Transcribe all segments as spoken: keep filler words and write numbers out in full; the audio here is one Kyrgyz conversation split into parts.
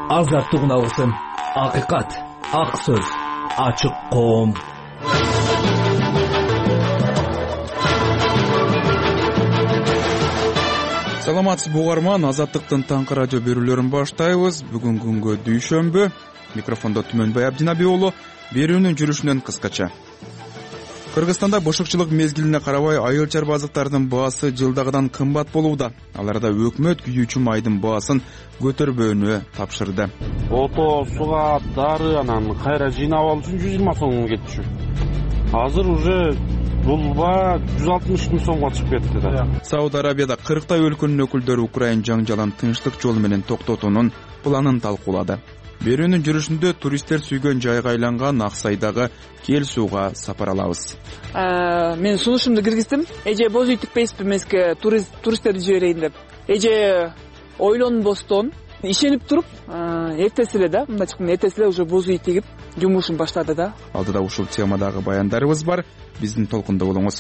Азаттык алгысым, акыйкат, ак сөз, ачык коом. Саламатсызбы угарман, Азаттыктын таңкы радио берүүлөрүн баштайбыз. Бүгүн күнгө дүйшөмбү. Микрофондо Түмөнбай Абдинаби уулу. Берүүнүн жүрүшүнөн кыскача. Кыргызстанда бошокчулук мезгилине карабай айыл чарбазыктардын баасы жылдагыдан кымбат болууда. Аларда өкмөт күйүүчү майдын баасын көтөрбөөнү тапшырды. Ото, суга, дары анан кайра жыйнап алуу үчүн жүз жыйырма сом кетчү. Азыр уже бул баа жүз алтымыш миң сомго чыгып кетти да. Сауд Арабияда кырктай өлкөнүн өкүлдөрү Украин жаңжалын тынчтык жолу менен токтотуунун планын талкуулады. Берүүнүн жүрүшүндө туристтер сүйгөн жайга айланган Аксайдагы Кел сууга сапар алабыз. Мен сунушумду киргиздим. Эже боз үй тикпейсизби эмеске туристтерди жиберейин деп. Эже ойлонбостон ишенип туруп, эртеси эле да, мындай чыккан эртеси эле уже боз үй тигип жумушун баштады да. Алдыда ушул темадагы баяндарыбыз бар. Биздин толкунда болуңуз.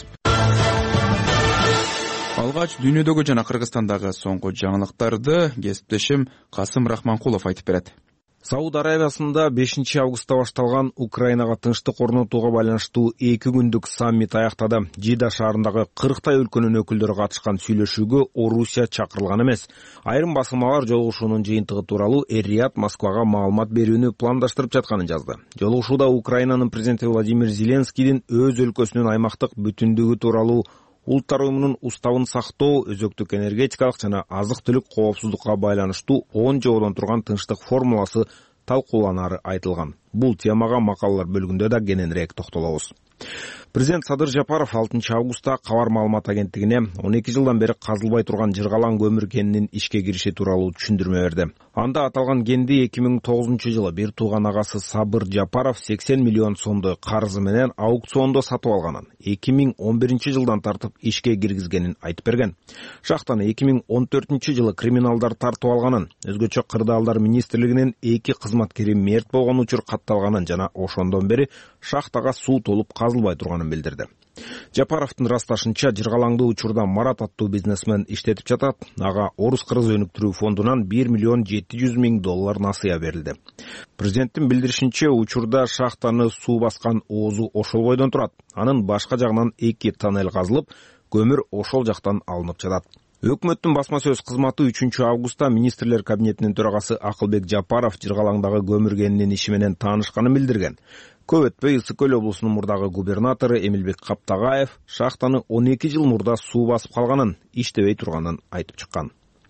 Алгач дүйнөдөгү жана Кыргызстандагы соңку жаңылыктарды кесиптешим Касым Рахманкулов айтып берет. Сауд Арабиясында бешинчи августта башталган Украинага тынчтык орнотууга байланыштуу эки күндүк саммит аяктады. Жида шаарындагы кырктай өлкөнүн өкүлдөрү катышкан сүйлөшүүгө Орусия чакырылган эмес. Айрым басылмалар жолугушуунун жыйынтыгы тууралуу Эр-Рияд Москвага маалымат берүүнү пландаштырып жатканын жазды. Жолугушууда Украинанын президенти Владимир Зеленскийдин өз өлкөсүнүн аймактык бүтүндүгү тууралуу Улуттар уюмунун уставын сактоо, өзөктүк энергетикалык жана азык-түлүк коопсуздукка байланыштуу он жободон турган тынчтык формуласы талкууланары айтылган. Бул темага макалалар бөлүгүндө да кененирээк токтолобуз. Президент Садыр Жапаров алтынчы августта Кабар маалымат агенттигине он эки жылдан бери казылбай турган Жыргалаң көмүр кенинин ишке кириши тууралуу түшүндүрмө берди. Анда аталган кенди эки миң тогузунчу жылы бир тууган агасы Сабыр Жапаров сексен миллион сомдой карызы менен аукциондо сатып алганын, эки миң он биринчи жылдан тартып ишке киргизгенин айтып берген. Шахтаны эки миң он төртүнчү жылы криминалдар тартып алганын, өзгөчө кырдаалдар министрлигинин эки кызматкери мерт болгон учур катталганын жана ошондон бери шахтага суу толуп казылбай турганын билдирди. Жапаровдун ырасташынча Жыргалаңды учурда Марат аттуу бизнесмен иштетип жатат. Ага Орус-Кыргыз өнүктүрүү фондунан бир миллион жети жүз миң доллар насыя берилди. Президенттин билдиришинче, учурда шахтаны суу баскан оозу ошол бойдон турат. Анын башка жагынан эки тоннель казылып, көмүр ошол жактан алынып жатат. Өкмөттүн басма сөз кызматы үчүнчү августта министрлер кабинетинин төрагасы Акылбек Жапаров Жыргалаңдагы көмүр кенинин иши менен таанышканын билдирген. Көп өтпөй Ысык көл облусунун мурдагы губернатору Эмилбек Каптагаев шахтаны он эки жыл мурда суу басып калганын, иштебей турганын айтып чыккан.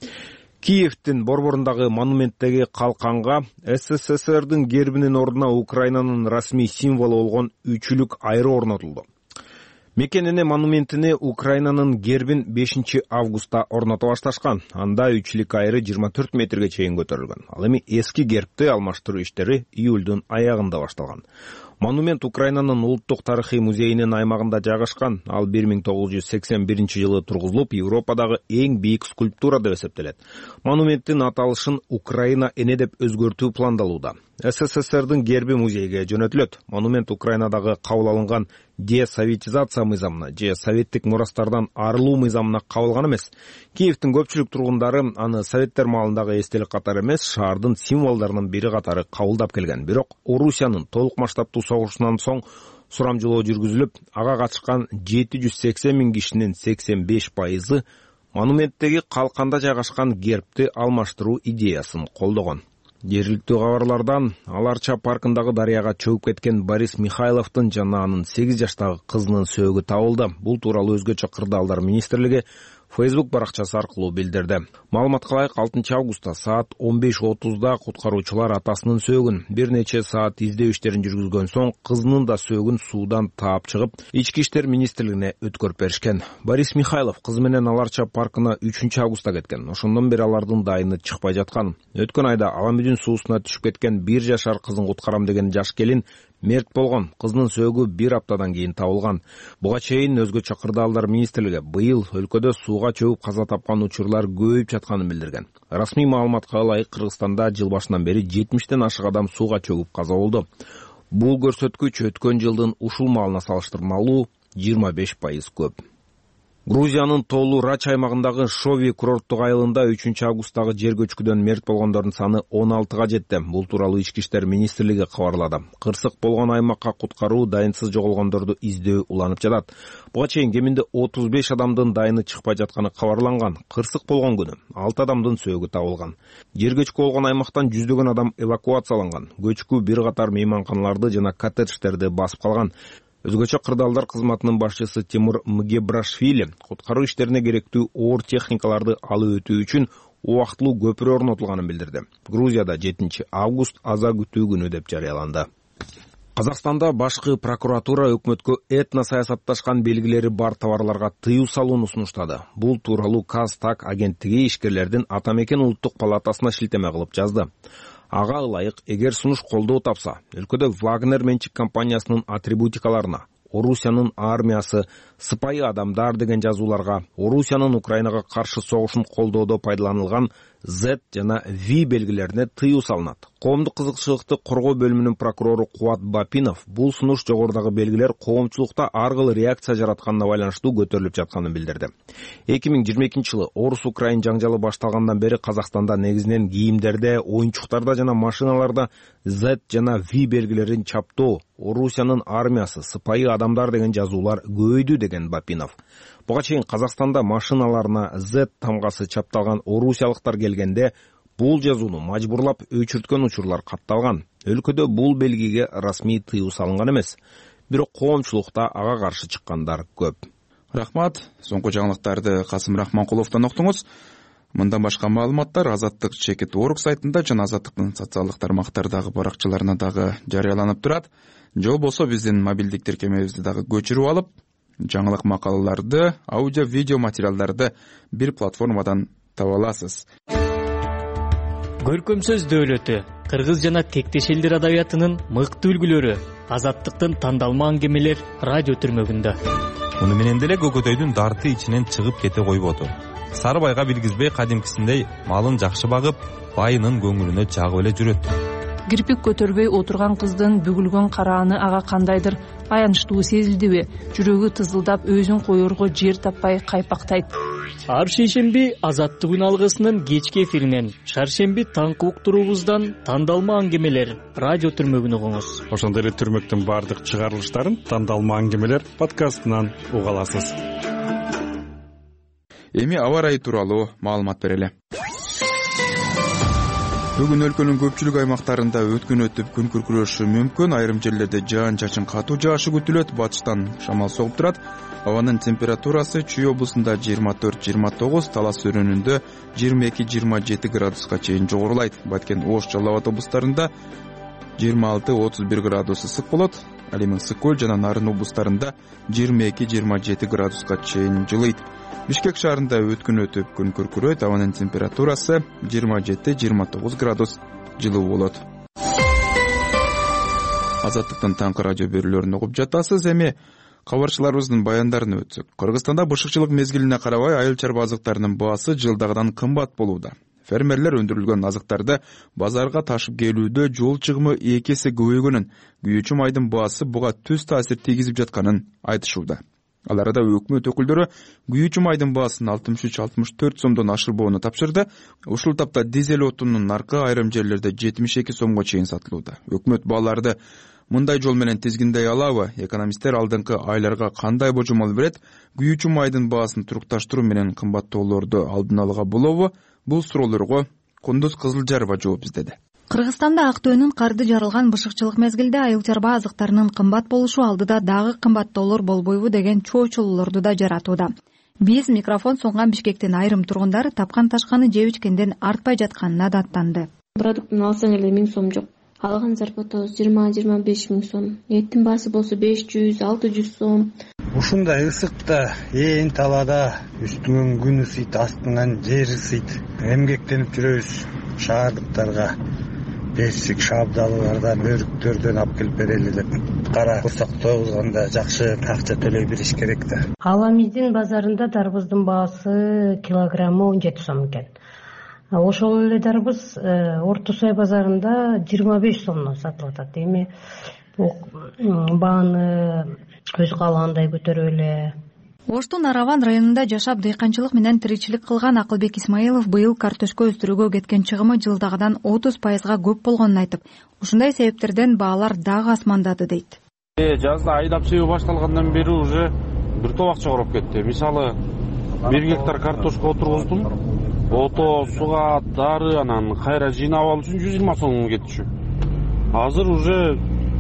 Киевдин борборундагы монументтеги калканга СССРдин гербинин ордуна Украинанын расмий символу болгон үчүлүк айры орнотулду. Мекенине монументине Украинанын гербин бешинчи августта орното башташкан. Анда үчүлүк айры жыйырма төрт метрге чейин көтөрүлгөн. Ал эми эски гербти алмаштыруу иштери июлдун аягында башталган. Монумент Украинанын улуттук тарыхый музейинин аймагында жайгашкан. Ал бир миң тогуз жүз сексен биринчи жылы тургузулуп, Европадагы эң бийик скульптура деп эсептелет. Монументтин аталышын Украина эне деп өзгөртүү пландалууда. СССРдин герби музейге жөнөтүлөт. Монумент Украинадагы кабыл алынган десоветизация мыйзамына же советтик мурастардан арылуу мыйзамына кабылган эмес. Киевдин көпчүлүк тургундары аны советтер маалындагы эстелик катары эмес, шаардын символдорунун бири катары кабылдап келген. Бирок Орусиянын толук масштабтуу согушунан соң сурамжылоо жүргүзүлүп, ага катышкан жети жүз сексен миң кишинин сексен беш пайызы монументтеги калканда жайгашкан гербти алмаштыруу идеясын колдогон. Жергиликтүү кабарлардан Аларча паркындагы дарыяга чөгүп кеткен Борис Михайловдун жана анын сегиз жаштагы кызынын сөөгү табылды. Бул тууралуу өзгөчө кырдаалдар министрлиги Facebook баракчасы аркылуу билдирди. Маалыматка ылайык, алтынчы августта саат он беш отузда куткаруучулар атасынын сөөгүн бир нече саат издөө иштерин жүргүзгөн соң кызынын да сөөгүн суудан таап чыгып, ички иштер министрлигине өткөрүп беришкен. Борис Михайлов кызы менен Аларча паркына үчүнчү августта кеткен. Ошондон бери алардын дайыны чыкпай жаткан. Өткөн айда Аламүдүн суусуна түшүп кеткен бир жашар кызын куткарам деген жаш келин мерт болгон. Кызынын сөөгү бир аптадан кийин табылган. Буга чейин өзгөчө кырдаалдар министрлиги быйыл өлкөдө сууга чөгүп каза тапкан учурлар көбөйүп жатканын билдирген. Расмий маалыматка ылайык, Кыргызстанда жыл башынан бери жетимиштен ашык адам сууга чөгүп каза болду. Бул көрсөткүч өткөн жылдын ушул маалына салыштырмалуу жыйырма беш пайыз көп. Грузиянын Тоолу Рач аймагындагы Шови курорттук айылында үчүнчү августтагы жер көчкүдөн мерт болгондордун саны он алтыга жетти. Бул тууралуу Ички иштер министрлиги кабарлады. Кырсык болгон аймакка куткаруу, дайынсыз жоголгондорду издөө уланып жатат. Буга чейин кеминде отуз беш адамдын дайыны чыкпай жатканы кабарланган. Кырсык болгон күнү алты адамдын сөөгү табылган. Жер көчкү болгон аймактан жүздөгөн адам эвакуацияланган. Көчкү бир катар мейманканаларды жана коттедждерди басып калган. Өзгөчө кырдаалдар кызматынын башчысы Тимур Мгебрашвили куткаруу иштерине керектүү оор техникаларды алып өтүү үчүн убактылуу көпүрө орнотулганын билдирди. Грузияда жетинчи август аза күтүү күнү деп жарыяланды. Казакстанда башкы прокуратура өкмөткө этно саясатташкан белгилери бар товарларга тыюу салууну сунуштады. Бул тууралуу Казтак агенттиги ишкерлердин Атамекен улуттук палатасына шилтеме кылып жазды. Ага ылайык, эгер сунуш колдоо тапса, өлкөдө Вагнер менчик компаниясынын атрибутикаларына, Орусиянын армиясы, сыпайы адамдар деген жазууларга, Орусиянын Украинага каршы согушун колдоодо пайдаланылган Z жана V белгилерине тыюу салынат. Коомдук кызыкчылыкты коргоо бөлүмүнүн прокурору Кубат Бапинов бул сунуш жогорудагы белгилер коомчулукта ар кыл реакция жаратканына байланыштуу көтөрүлүп жатканын билдирди. эки миң жыйырма экинчи жылы Орус-Украин жаңжалы башталгандан бери Казакстанда негизинен кийимдерде, оюнчуктарда жана машиналарда Z жана V белгилерин чаптоо, Орусиянын армиясы, сыпайы адамдар деген жазуулар көбөйдү деген Бапинов. Буга чейин Казакстанда машиналарына Z тамгасы чапталган орусиялыктар келгенде бул жазууну мажбурлап өчүрткөн учурлар катталган. Өлкөдө бул белгиге расмий тыюу салынган эмес. Бирок коомчулукта ага каршы чыккандар көп. Рахмат. Соңку жаңылыктарды Касым Рахманкуловдон уктуңуз. Мындан башка маалыматтар Азаттык чекит орг сайтында жана Азаттыктын социалдык тармактардагы баракчаларына дагы жарыяланып турат. Же болбосо биздин мобилдик тиркемебизди дагы көчүрүп алып, жаңылык макалаларды, аудио видео материалдарды бир платформадан таба аласыз. Көркөм сөз дөөлөтү, кыргыз жана тектеш элдер адабиятынын мыкты үлгүлөрү, Азаттыктын тандалма аңгемелер радио түрмөгүндө. Муну менен деле көкөтөйдүн дарты ичинен чыгып кете койбоду. Сары байга билгизбей кадимкисиндей малын жакшы багып, байынын көңүлүнө жагып эле жүрөт. Кирпик көтөрбөй отурган кыздын бүгүлгөн карааны ага кандайдыр аянычтуу сезилдиби? Жүрөгү тызылдап, өзүн коерго жер таппай кайпактайт. Ар шейшемби Азаттык үн алгысынын кечки эфиринен, шаршемби таңкы уктуруубуздан тандалма аңгемелер радио түрмөгүн угуңуз. Ошондой эле түрмөктүн бардык чыгарылыштарын тандалма аңгемелер подкастынан уга аласыз. Эми аба ырайы тууралуу маалымат берели. Бүгүн өлкөнүн көпчүлүк аймактарында өткөн өтүп күн күркүрөшү мүмкүн. Айрым жерлерде жаан чачын катуу жаашы күтүлөт. Батыштан шамал согуп турат. Абанын температурасы Чүй облусунда жыйырма төрт жыйырма тогуз, Талас өрөөнүндө жыйырма эки жыйырма жети градуска чейин жогорулайт. Баткен, Ош, Жалал Абад облустарында жыйырма алты отуз бир градус ысык болот. Ал эми Ысык көл жана Нарын облустарында жыйырма эки жыйырма жети градуска чейин жылыйт. Бишкек шаарында өткөн өтүп күн күркүрөйт. Абанын температурасы жыйырма жети жыйырма тогуз градус жылуу болот. Азаттыктын таңкы радио берүүлөрүн угуп жатасыз. Эми кабарчыларыбыздын баяндарына өтсөк. Кыргызстанда бышыкчылык мезгилине карабай айыл чарба азыктарынын баасы жылдагыдан кымбат болууда. Фермерлер өндүрүлгөн азыктарды базарга ташып келүүдө жол чыгымы эки эсе көбөйгөнүн, күйүүчү майдын баасы буга түз таасир тийгизип жатканын айтышууда. Ал арада өкмөт өкүлдөрү күйүүчү майдын баасын алтымыш үч алтымыш төрт сомдон ашырбоону тапшырды. Ушул тапта дизель отунунун наркы айрым жерлерде жетимиш эки сомго чейин сатылууда. Өкмөт бааларды мындай жол менен тизгиндей алабы? Экономисттер алдыңкы айларга кандай божомол берет? Күйүүчү майдын баасын турукташтыруу менен кымбаттоолорду алдын алууга болобу? Бул суроолорго Кундуз Кызылжарова жооп издеди. Кыргызстанда актөөнүн карды жарылган бышыкчылык мезгилде айыл чарба азыктарынын кымбат болушу алдыда дагы кымбаттоолор болбойбу деген чоочулуулорду да жаратууда. Биз микрофон сунган Бишкектин айрым тургундары тапкан ташканы жеп ичкенден артпай жатканына даттанды. Продуктун алсаң эле миң сом жок. Алган зарплатабыз жыйырма жыйырма беш миң сом. Эттин баасы болсо беш жүз алты жүз сом. Ушундай ысыкта, ээн талаада үстүңөн күн ысыйт, астыңан жер ысыйт. Эмгектенип жүрөбүз. Шаардыктарга бесик шабдалуулардан, өрүктөрдөн алып келип берели деп кара курсак тойгузганда жакшы акча төлөй бериш керек да. Аламиздин базарында дарбыздын баасы килограммы он жети сом экен. Ошол эле дарбыз Орто Сай базарында жыйырма беш сомдон сатылып атат. Эми бул бааны өз каалагандай көтөрүп эле Оштун Араван районунда жашап дыйканчылык менен тиричилик кылган Акылбек Исмаилов быйыл картөшкө өстүрүүгө кеткен чыгымы жылдагыдан отуз пайызга көп болгонун айтып, ушундай себептерден баалар дагы асмандады дейт. Жазда айдап себүү башталгандан бери уже бир топ акча короп кетти. Мисалы бир гектар картошка отургуздум. Ото, суга, дары, анан кайра жыйнап алуу үчүн жүз жыйырма сом кетчү. Азыр уже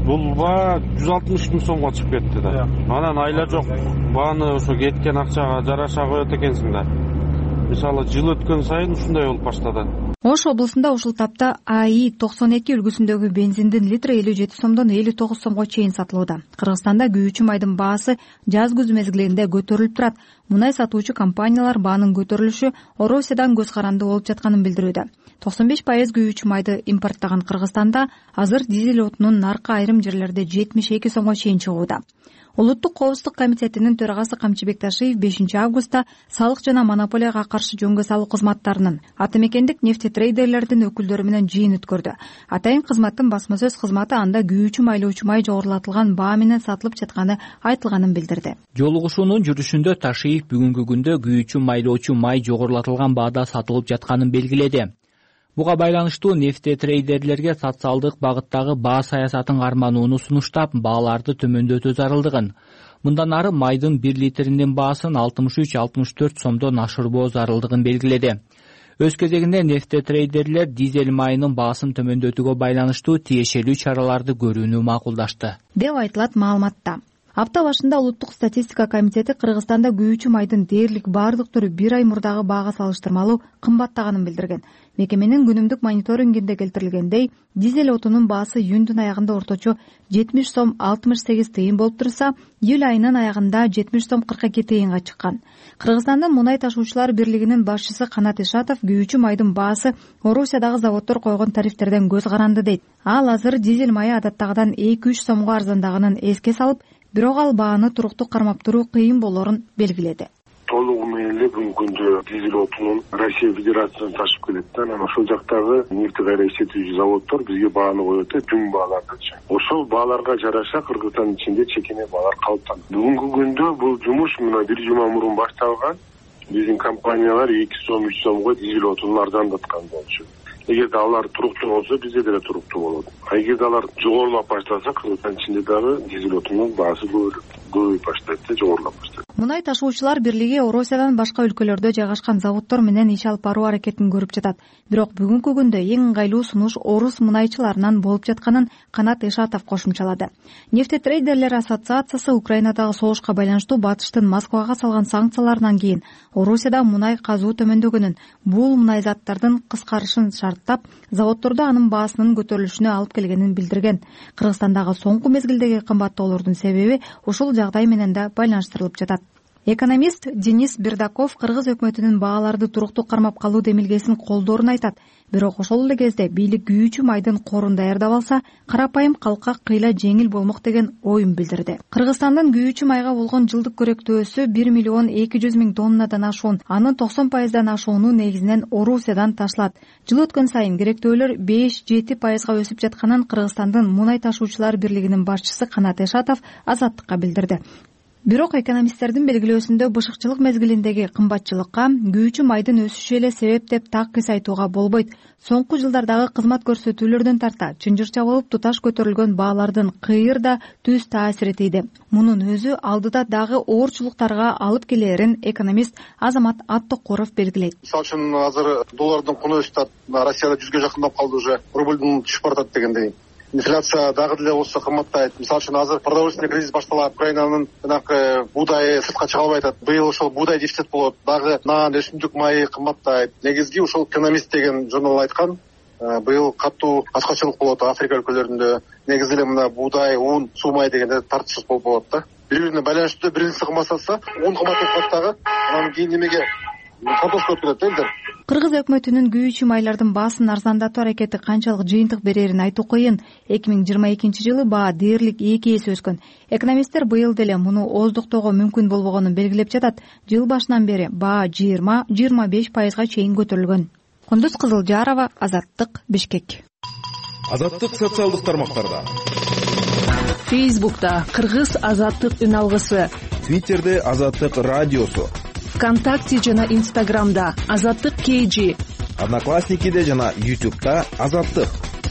булба жүз алтымыш миң сомго чыгып кетти да. Анан айла жок. Бааны ошо кеткен акчага жараша коет экенсиң да. Мисалы жыл өткөн сайын ушундай болуп баштады. Ош облусунда ушул тапта АИ токсон эки үлгүсүндөгү бензиндин литри элүү жети сомдон элүү тогуз сомго чейин сатылууда. Кыргызстанда күйүүчү майдын баасы жаз-күз мезгилинде көтөрүлүп турат. Мунай сатуучу компаниялар баанын көтөрүлүшү Орусиядан көз каранды болуп жатканын билдирүүдө. токсон беш пайыз күйүүчү майды импорттогон Кыргызстанда азыр дизель отунун наркы айрым жерлерде жетимиш эки сомго чейин чыгууда. Улуттук коопсуздук комитетинин төрагасы Камчыбек Ташиев бешинчи августта салык жана монополияга каршы жөнгө салуу кызматтарынын атамекендик нефтетрейдерлердин өкүлдөрү менен жыйын өткөрдү. Атайын кызматтын басма сөз кызматы анда күйүүчү майлоочу май жогорулатылган баа менен сатылып жатканы айтылганын билдирди. Жолугушуунун жүрүшүндө Ташиев бүгүнкү күндө күйүүчү майлоочу май жогорулатылган баада сатылып жатканын белгиледи. Буга байланыштуу нефтетрейдерлерге социалдык багыттагы баа саясатын карманууну сунуштап, бааларды төмөндөтүү зарылдыгын. Мындан ары майдын бир литринин баасын алтымыш үч алтымыш төрт сомдон ашырбоо зарылдыгын белгиледи. Өз кезегинде нефтетрейдерлер дизель майынын баасын төмөндөтүүгө байланыштуу тиешелүү чараларды көрүүнү макулдашты, деп айтылат маалыматта. Апта башында Улуттук статистика комитети Кыргызстанда күйүүчү майдын дээрлик бардык түрү бир ай мурдагы баага салыштырмалуу кымбаттаганын билдирген. Мекеменин күнүмдүк мониторингинде келтирилгендей, дизель отунун баасы июндун аягында орточо жетимиш сом алтымыш сегиз тыйын болуп турса, июль айынын аягында жетимиш сом кырк эки тыйынга чыккан. Кыргызстандын Мунай ташуучулар бирлигинин башчысы Канат Ишатов күйүүчү майдын баасы Орусиядагы заводдор койгон тарифтерден көз каранды дейт. Ал азыр дизель майы адаттагыдан эки үч сомго арзандаганын эске салып, бирок ал бааны туруктуу кармап туруу кыйын болорун белгиледи. Толугу менен эле бүгүнкү күндө дизель отунун Россия Федерациясынан ташып келет да. Анан ошол жактагы нефть кайра иштетүүчү заводдор бизге бааны коет да, түн баалардычы. Ошол бааларга жараша Кыргызстандын ичинде чекеме баалар калыптанды. Бүгүнкү күндө бул жумуш мына бир жума мурун башталган. Биздин компаниялар эки сом үч сомго дизель отунун арзандаткан болчу. Эгерде алар туруктуу болсо, бизде деле туруктуу болот. А эгерде алар жогорулап баштаса, Кыргызстандын ичинде дагы дизель отунун баасы көбөйүп баштайт да, жогорулап баштайт. Мунай ташуучулар бирлиги Орусиядан башка өлкөлөрдө жайгашкан заводдор менен иш алып баруу аракетин көрүп жатат. Бирок бүгүнкү күндө эң ыңгайлуу сунуш орус мунайчыларынан болуп жатканын Канат Ишатов кошумчалады. Нефтетрейдерлер ассоциациясы Украинадагы согушка байланыштуу Батыштын Москвага салган санкцияларынан кийин Орусияда мунай казуу төмөндөгөнүн, бул мунай заттардын кыскарышын шарттап, заводдордо анын баасынын көтөрүлүшүнө алып келгенин билдирген. Кыргызстандагы соңку мезгилдеги кымбаттоолордун себеби ушул жагдай менен да байланыштырылып жатат. Экономист Денис Бердаков кыргыз өкмөтүнүн бааларды туруктуу кармап калуу демилгесин колдоорун айтат. Бирок ошол эле кезде бийлик күйүүчү майдын корун даярдап алса, карапайым калкка кыйла жеңил болмок деген оюн билдирди. Кыргызстандын күйүүчү майга болгон жылдык көрөктөөсү бир миллион эки жүз миң тоннадан ашуун, анын токсон пайыздан ашууну негизинен Орусиядан ташлат. Жыл өткөн сайын керектөөлөр беш жети пайызга өсүп жатканын Кыргызстандын Мунай ташуучулар бирлигинин башчысы Канат Ишатов Азаттыкка билдирди. Бирок экономисттердин белгилөөсүндө бышыкчылык мезгилиндеги кымбатчылыкка күйүүчү майдын өсүшү эле себеп деп так эс айтууга болбойт. Соңку жылдардагы кызмат көрсөтүүлөрдөн тарта чынжыр чабылып туташ көтөрүлгөн баалардын кыйыр да түз таасир этиди. Мунун өзү алдыда дагы оорчулуктарга алып келерин экономист Азамат Аттокуров белгилейт. Мисалы үчүн азыр доллардын куну өсүп, Россияда жүзгө жакындап калды уже, рублдун түшүп баратат дегендей. Инфляция дагы деле болсо кымбаттайт. Мисалы үчүн азыр продовольственный кризис башталат, Украинанын жанагы буудайы сыртка чыга албай атат. Быйыл ошол буудай дефицит болот, дагы нан, өсүмдүк майы кымбаттайт. Негизги ошол экономист деген журнал айткан, быйыл катуу ачкачылык болот Африка өлкөлөрүндө. Негизи эле мына буудай, ун, суу май дегенде тартышсыз болуп болот да. Бири-бирине байланыштуу, биринчиси кымбаттаса, ун кымбаттап калат дагы. Анан кийин немеге картошка өтүп кетет элдер. Кыргыз өкмөтүнүн күйүүчү майлардын баасын арзандатуу аракети канчалык жыйынтык берерин айтуу кыйын. эки миң жыйырма экинчи жылы баа дээрлик эки эсе өскөн. Экономисттер быйыл деле муну ооздуктоого мүмкүн болбогонун белгилеп жатат. Жыл башынан бери баа жыйырма жыйырма беш пайызга чейин көтөрүлгөн. Кундуз Кызылжарова, Азаттык, Бишкек. Азаттык социалдык тармактарда. Фейсбукта Кыргыз Азаттык үн алгысы, Твиттерде Азаттык радиосу, ВКонтакте жана Инстаграмда Азаттык кей жи, Одноклассникиде жана Ютубта Азаттык.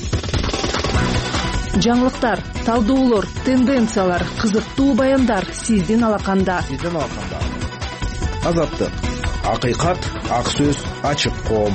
Жаңылыктар, талдоолор, тенденциялар, кызыктуу баяндар сиздин алаканда. Сиздин алаканда. Азаттык. Акыйкат, ак сөз, ачык коом.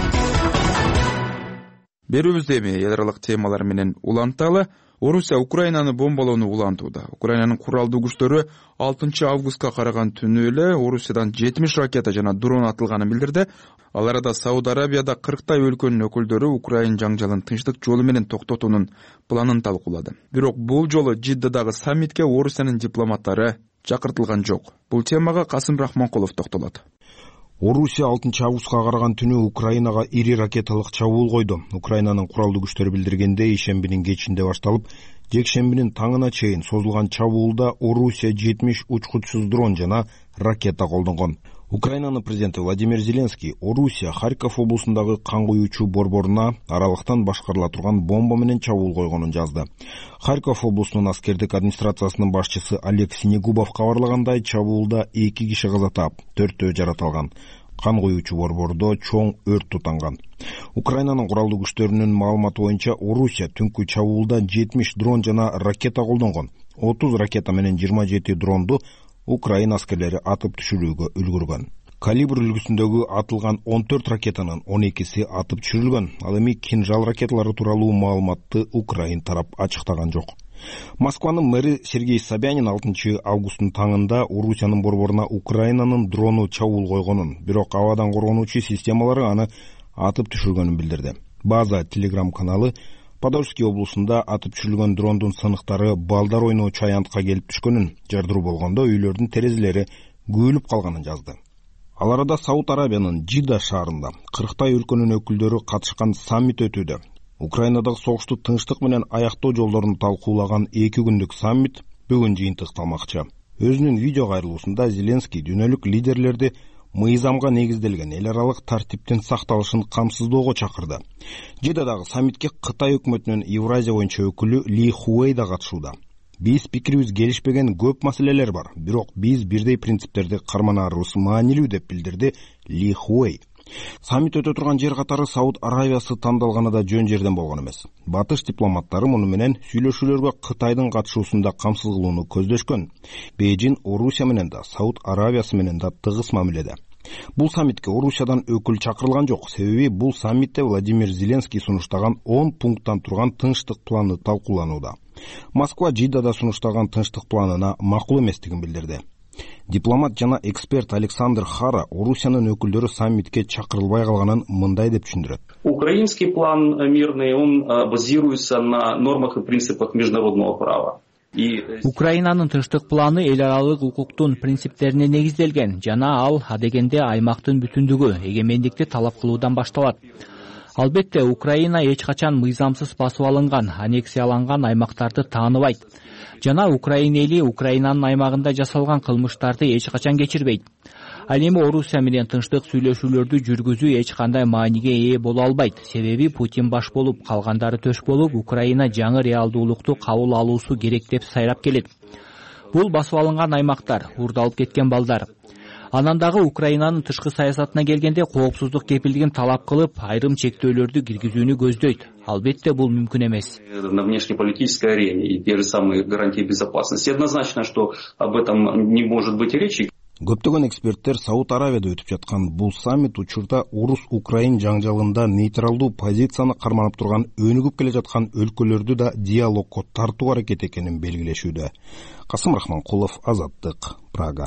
Берүүбүздө эми эл аралык темалар менен уланталы. Орусия Украинаны бомбалоону улантууда. Украинанын куралдуу күчтөрү алтынчы августка караган түнү эле Орусиядан жетимиш ракета жана дрон атылганын билдирди. Ал арада Сауд Арабияда кырктай өлкөнүн өкүлдөрү Украин жаңжалын тынчтык жолу менен токтотуунун планын талкуулады. Бирок бул жолу Жиддадагы саммитке Орусиянын дипломаттары чакыртылган жок. Бул темага Касым Рахманкулов токтолот. Орусия алтынчы августка караган түнү Украинага ири ракеталык чабуул койду. Украинанын куралдуу күчтөрү билдиргендей, ишембинин кечинде башталып, жекшембинин таңына чейин созулган чабуулда Орусия жетимиш учкучсуз дрон жана ракета колдонгон. Украинанын президенти Владимир Зеленский Орусия Харьков облусундагы кан куюучу борборуна аралыктан башкарыла турган бомба менен чабуул койгонун жазды. Харьков облусунун аскердик администрациясынын башчысы Олег Снегубов кабарлагандай, чабуулда эки киши каза таап, төртөө жаратылган. Кан куюучу борбордо чоң өрт тутанган. Украинанын куралдуу күчтөрүнүн маалыматы боюнча Орусия түнкү чабуулда жетимиш дрон жана ракета колдонгон. отуз ракета менен жыйырма жети дронду Украина аскерлери атып түшүрүүгө үлгүргөн. Калибр үлгүсүндөгү атылган он төрт ракетанын он экиси атып түшүрүлгөн. Ал эми кинжал ракеталары тууралуу маалыматты Украин тарап ачыктаган жок. Москванын мэри Сергей Собянин алтынчы августтун таңында Орусиянын борборуна Украинанын дрону чабуул койгонун, бирок абадан коргонуучу системалары аны атып түшүргөнүн билдирди. База Телеграм каналы Подольский облусунда атып түшүрүлгөн дрондун сыныктары балдар ойноочу аянтка келип түшкөнүн, жардыруу болгондо үйлөрдүн терезелери күйүлүп калганын жазды. Ал арада Сауд Арабиянын Жида шаарында кырктай өлкөнүн өкүлдөрү катышкан саммит өтүүдө. Украинадагы согушту тынчтык менен аяктоо жолдорун талкуулаган эки күндүк саммит бүгүн жыйынтыкталмакчы. Өзүнүн видео кайрылуусунда Зеленский дүйнөлүк лидерлерди мыйзамга негизделген эл аралык тартиптин сакталышын камсыздоого чакырды. Жидадагы саммитке Кытай өкмөтүнүн Евразия боюнча өкүлү Ли Хуэй да катышууда. Биз пикирибиз келишпеген көп маселелер бар, бирок биз бирдей принциптерди карманаарыбыз маанилүү деп билдирди Ли Хуэй. Саммит өтө турган жер катары Сауд Арабиясы тандалганы да жөн жерден болгон эмес. Батыш дипломаттары муну менен сүйлөшүүлөргө Кытайдын катышуусунда камсыз кылууну көздөшкөн. Бейжин Орусия менен да, Сауд Арабиясы менен да тыгыз мамиледе. Бул саммитке Орусиядан өкүл чакырылган жок, себеби бул саммитте Владимир Зеленский сунуштаган он пункттан турган тынчтык планы талкууланууда. Москва Жиддада сунуштаган тынчтык планына макул эместигин билдирди. Дипломат жана эксперт Александр Хара Орусиянын өкүлдөрү саммитке чакырылбай калганын мындай деп түшүндүрөт. Украинский план мирный, он базируется на нормах и принципах международного права. Украинанын тынчтык планы эл аралык укуктун принциптерине негизделген жана ал адегенде аймактын бүтүндүгү, эгемендикти талап кылуудан башталат. Албетте, Украина эч качан мыйзамсыз басып алынган, аннексияланган аймактарды тааныбайт. Жана Украина эли Украинанын аймагында жасалган кылмыштарды эч качан кечирбейт. Ал эми Орусия менен тынчтык сүйлөшүүлөрдү жүргүзүү эч кандай мааниге ээ боло албайт. Себеби Путин баш болуп, калгандары төш болуп, Украина жаңы реалдуулукту кабыл алуусу керек деп сайрап келет. Бул басып алынган аймактар, уурдалып кеткен балдар. Анан дагы Украинанын тышкы саясатына келгенде коопсуздук кепилдигин талап кылып, айрым чектөөлөрдү киргизүүнү көздөйт. Албетте, бул мүмкүн эмес. На внешнеполитической арене и те же самые гарантии безопасности. Однозначно, что об этом не может быть речи. Көптөгөн эксперттер Сауд Арабияда өтүп жаткан бул саммит учурда Орус-Украин жаңжалында нейтралдуу позицияны карманып турган өнүгүп келе жаткан өлкөлөрдү да диалогко тартуу аракет экенин белгилешүүдө. Касым Рахманкулов, Азаттык, Прага.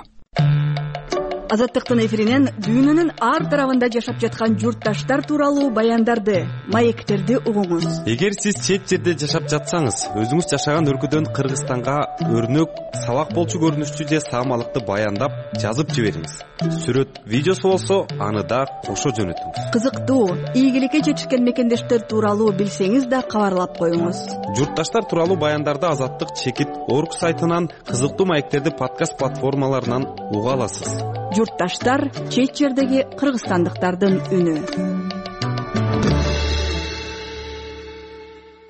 Азаттыктын эфиринен дүйнөнүн ар тарабында жашап жаткан журтташтар тууралуу баяндарды, маектерди угуңуз. Эгер сиз чет жерде жашап жатсаңыз, өзүңүз жашаган өлкөдөн Кыргызстанга өрнөк, сабак болчу көрүнүштүү же саамалыкты баяндап, жазып жибериңиз. Сүрөт, видеосу болсо, аны да кошо жөнөтүңүз. Кызыктуу, ийгиликке жетишкен мекендештер тууралуу билсеңиз да кабарлап коюңуз. Журтташтар тууралуу баяндарды Азаттык чекит орг сайтынан, кызыктуу маектерди подкаст платформаларынан уга аласыз. Журтташтар чет жердеги кыргызстандыктардын үнү.